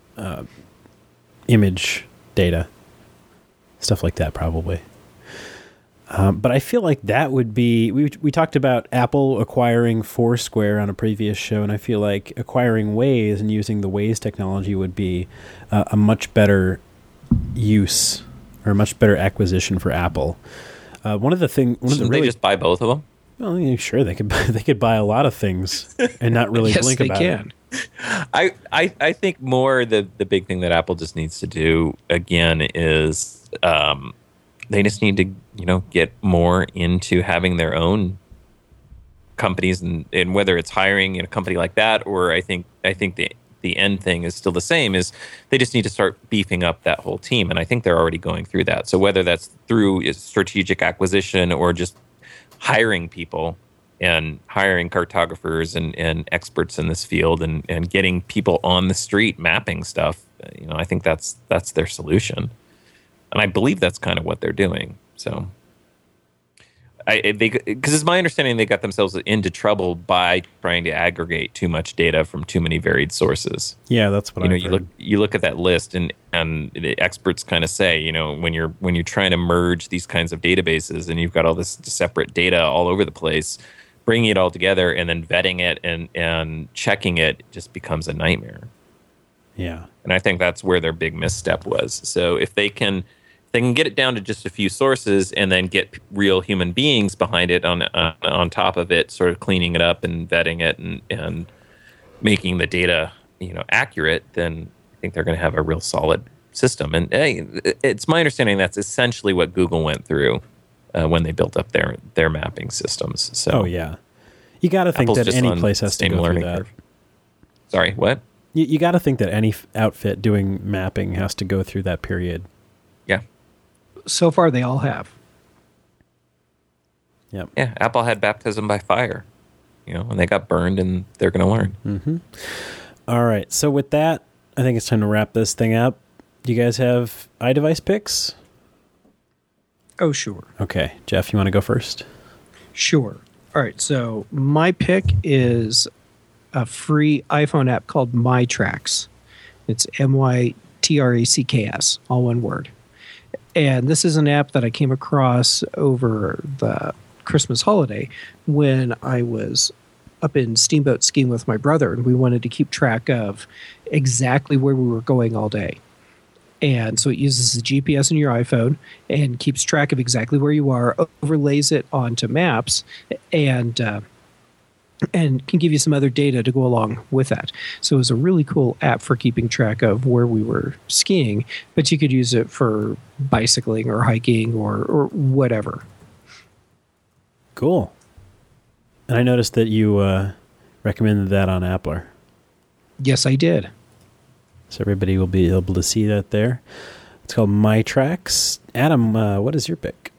image data. Stuff like that, probably. But I feel like that would be... We talked about Apple acquiring Foursquare on a previous show, and I feel like acquiring Waze and using the Waze technology would be a much better use or a much better acquisition for Apple. One of the Shouldn't they just buy both of them? Well, yeah, sure, they could buy a lot of things and not really Yes, blink they about can. it. I think more the big thing that Apple just needs to do again is they just need to get more into having their own companies, and whether it's hiring in a company like that, or I think the end thing is still the same, is they just need to start beefing up that whole team, and I think they're already going through that. So whether that's through a strategic acquisition or just hiring people and hiring cartographers and experts in this field and getting people on the street mapping stuff, I think that's their solution. And I believe that's kind of what they're doing. So because it's my understanding they got themselves into trouble by trying to aggregate too much data from too many varied sources. Yeah, that's what I've heard. You look at that list, and the experts kind of say, when you're trying to merge these kinds of databases and you've got all this separate data all over the place, bringing it all together and then vetting it and checking it just becomes a nightmare. Yeah, and I think that's where their big misstep was. So if they can get it down to just a few sources and then get real human beings behind it on top of it, sort of cleaning it up and vetting it and making the data accurate, then I think they're going to have a real solid system. And it's my understanding that's essentially what Google went through when they built up their mapping systems. So yeah, you got to think that any place has to go through that. Curve. Sorry, what? You got to think that any outfit doing mapping has to go through that period. Yeah. So far, they all have. Yep. Yeah, Apple had baptism by fire, and they got burned, and they're going to learn. Mm-hmm. All right. So with that, I think it's time to wrap this thing up. Do you guys have iDevice picks? Oh, sure. Okay. Jeff, you want to go first? Sure. All right. So my pick is a free iPhone app called MyTracks. It's MyTracks, all one word. And this is an app that I came across over the Christmas holiday when I was up in Steamboat skiing with my brother, and we wanted to keep track of exactly where we were going all day. And so it uses the GPS in your iPhone and keeps track of exactly where you are, overlays it onto maps, and can give you some other data to go along with that. So it was a really cool app for keeping track of where we were skiing, but you could use it for bicycling or hiking or whatever. Cool. And I noticed that you recommended that on Appler. Yes, I did. So everybody will be able to see that there. It's called MyTracks. Adam, what is your pick?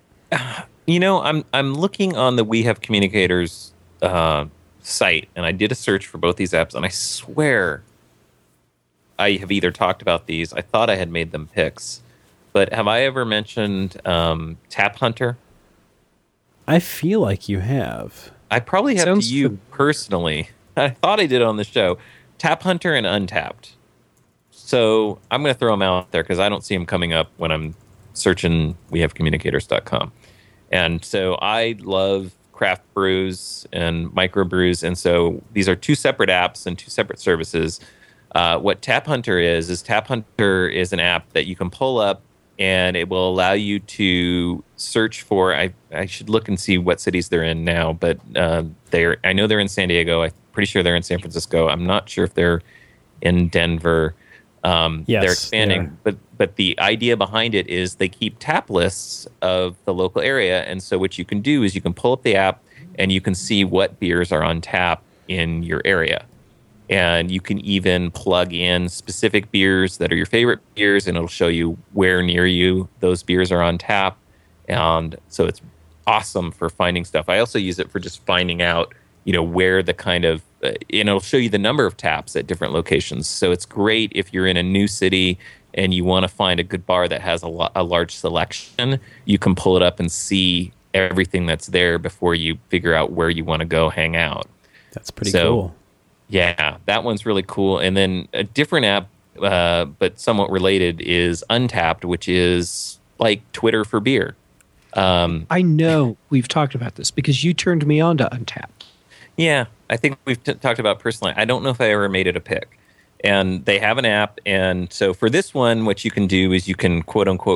I'm looking on the We Have Communicators site, and I did a search for both these apps, and I swear I have either talked about these. I thought I had made them picks, but have I ever mentioned Tap Hunter? I feel like you have. I probably have to you personally. I thought I did on the show. Tap Hunter and Untapped. So I'm going to throw them out there because I don't see them coming up when I'm searching wehavecommunicators.com. And so I love craft brews and microbrews, and so these are two separate apps and two separate services. What Tap Hunter is an app that you can pull up, and it will allow you to search for. I should look and see what cities they're in now, but I know they're in San Diego. I'm pretty sure they're in San Francisco. I'm not sure if they're in Denver. Yes, they're expanding, but the idea behind it is they keep tap lists of the local area, and so what you can do is you can pull up the app and you can see what beers are on tap in your area, and you can even plug in specific beers that are your favorite beers, and it'll show you where near you those beers are on tap, and so it's awesome for finding stuff. I also use it for just finding out where the kind of, it'll show you the number of taps at different locations. So it's great if you're in a new city and you want to find a good bar that has a large selection. You can pull it up and see everything that's there before you figure out where you want to go hang out. That's pretty cool. Yeah, that one's really cool. And then a different app, but somewhat related, is Untapped, which is like Twitter for beer. I know we've talked about this because you turned me on to Untapped. Yeah, I think we've talked about personally. I don't know if I ever made it a pick. And they have an app. And so for this one, what you can do is you can, quote unquote,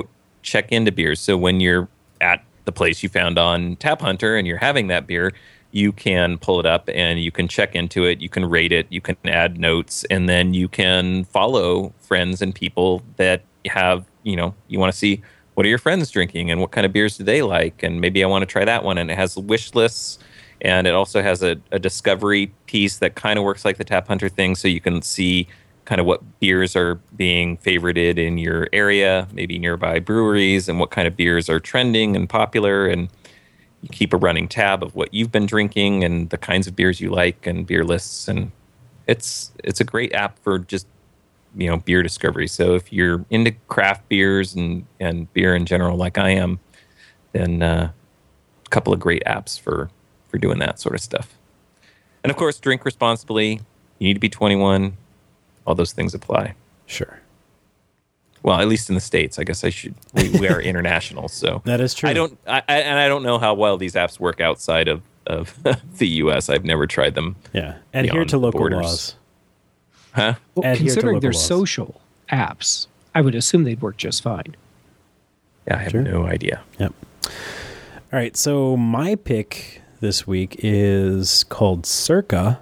check into beers. So when you're at the place you found on Tap Hunter and you're having that beer, you can pull it up and you can check into it. You can rate it. You can add notes, and then you can follow friends and people that have, you want to see what are your friends drinking and what kind of beers do they like, and maybe I want to try that one. And it has wish lists, and it also has a discovery piece that kind of works like the Tap Hunter thing, so you can see kind of what beers are being favorited in your area, maybe nearby breweries, and what kind of beers are trending and popular, and you keep a running tab of what you've been drinking and the kinds of beers you like and beer lists. And it's a great app for just, beer discovery. So if you're into craft beers and beer in general like I am, then a couple of great apps for doing that sort of stuff. And of course, drink responsibly. You need to be 21. All those things apply. Sure. Well, at least in the States, I guess we are international, so that is true. I don't know how well these apps work outside of the U.S. I've never tried them. Yeah, adhere to local borders. Laws. Huh? Well, considering they're laws. social apps, I would assume they'd work just fine. Yeah, I have no idea. Yep. All right, so my pick this week is called Circa,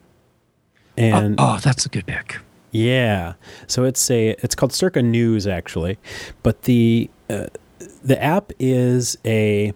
and that's a good pick. Yeah, so it's called Circa News actually, but the app is a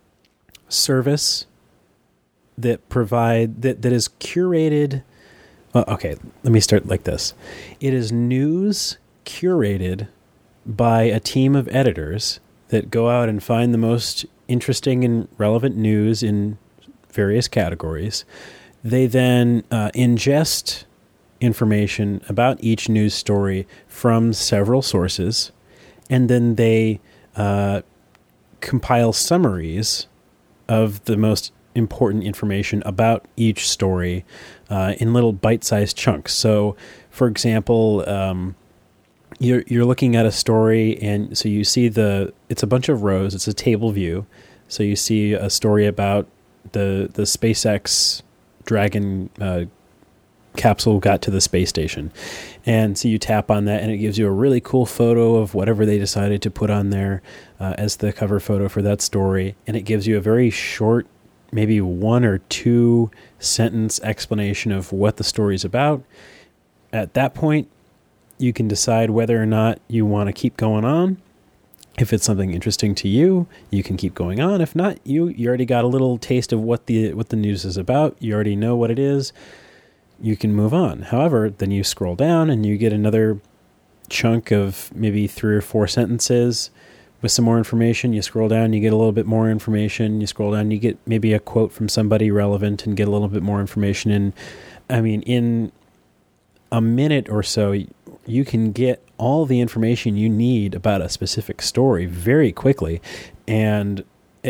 service that that is curated. Well, okay, let me start like this. It is news curated by a team of editors that go out and find the most interesting and relevant news in various categories. They then ingest information about each news story from several sources, and then they compile summaries of the most important information about each story in little bite-sized chunks. So, for example, you're looking at a story, and so you see it's a bunch of rows. It's a table view. So you see a story about the SpaceX Dragon capsule got to the space station. And so you tap on that, and it gives you a really cool photo of whatever they decided to put on there as the cover photo for that story. And it gives you a very short, maybe 1 or 2 sentence explanation of what the story is about. At that point, you can decide whether or not you want to keep going on. If it's something interesting to you, you can keep going on. If not, you already got a little taste of what the news is about. You already know what it is. You can move on. However, then you scroll down and you get another chunk of maybe 3 or 4 sentences with some more information. You scroll down, you get a little bit more information. You scroll down, you get maybe a quote from somebody relevant and get a little bit more information. And I mean, in a minute or so, you can get all the information you need about a specific story very quickly. And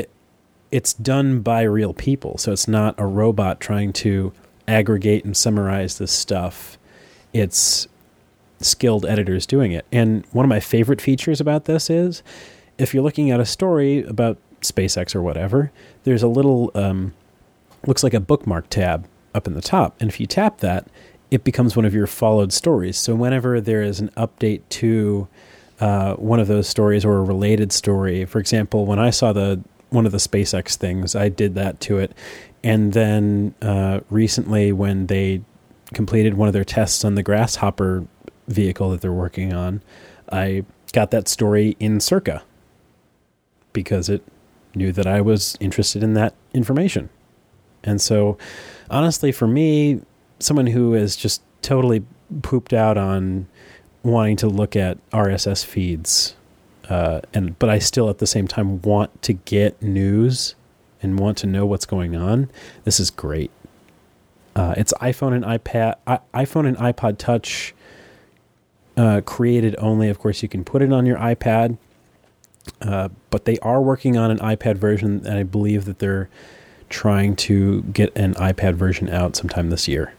it's done by real people. So it's not a robot trying to aggregate and summarize this stuff. It's skilled editors doing it. And one of my favorite features about this is if you're looking at a story about SpaceX or whatever, there's a little, looks like a bookmark tab up in the top. And if you tap that, it becomes one of your followed stories. So whenever there is an update to one of those stories or a related story, for example, when I saw one of the SpaceX things, I did that to it. And then recently when they completed one of their tests on the Grasshopper vehicle that they're working on, I got that story in Circa because it knew that I was interested in that information. And so honestly, for me, someone who is just totally pooped out on wanting to look at RSS feeds, but I still at the same time want to get news and want to know what's going on, this is great. It's iPhone and iPod Touch created only. Of course, you can put it on your iPad, but they are working on an iPad version, and I believe that they're trying to get an iPad version out sometime this year.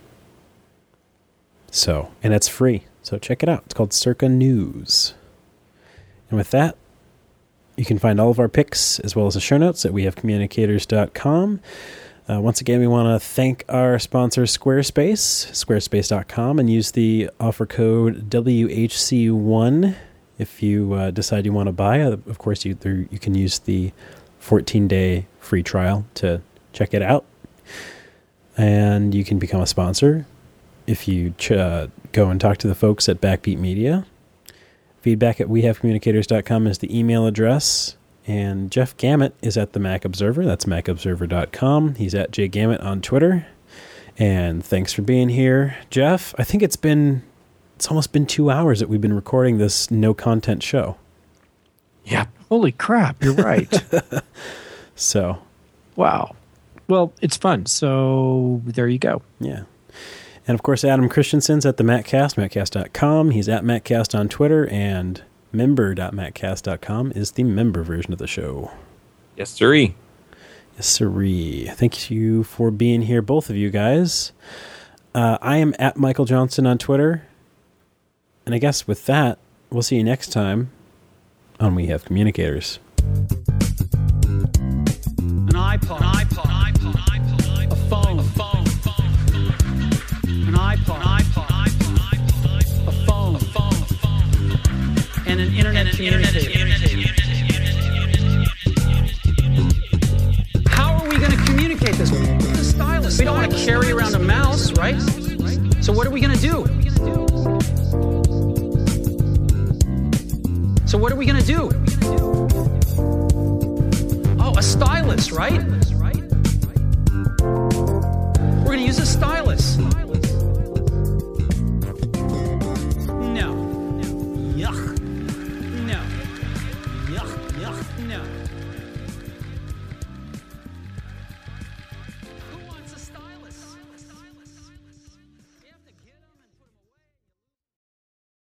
So, and it's free, so check it out. It's called Circa News. And with that, you can find all of our picks as well as the show notes at wehavecommunicators.com. Once again, we want to thank our sponsor, Squarespace, squarespace.com, and use the offer code WHC1 If you decide you want to buy, of course, you can use the 14-day free trial to check it out. And you can become a sponsor if you go and talk to the folks at Backbeat Media. Feedback@wehavecommunicators.com is the email address. And Jeff Gamet is at the Mac Observer. That's macobserver.com. He's at jgamet on Twitter. And thanks for being here, Jeff. I think it's almost been 2 hours that we've been recording this no-content show. Yeah. Holy crap, you're right. So. Wow. Well, it's fun. So there you go. Yeah. And of course, Adam Christensen's at the Mattcast, mattcast.com. He's at Mattcast on Twitter, and member.mattcast.com is the member version of the show. Yes, sirree. Yes, sirree. Thank you for being here, both of you guys. I am at Michael Johnson on Twitter. And I guess with that, we'll see you next time on We Have Communicators. An iPod, a phone, an iPod, a phone, and an internet communicator. How are we going to communicate this? The stylus. We don't want to carry around a mouse, right? So what are we going to do? Oh, a stylus, right? We're going to use a stylus.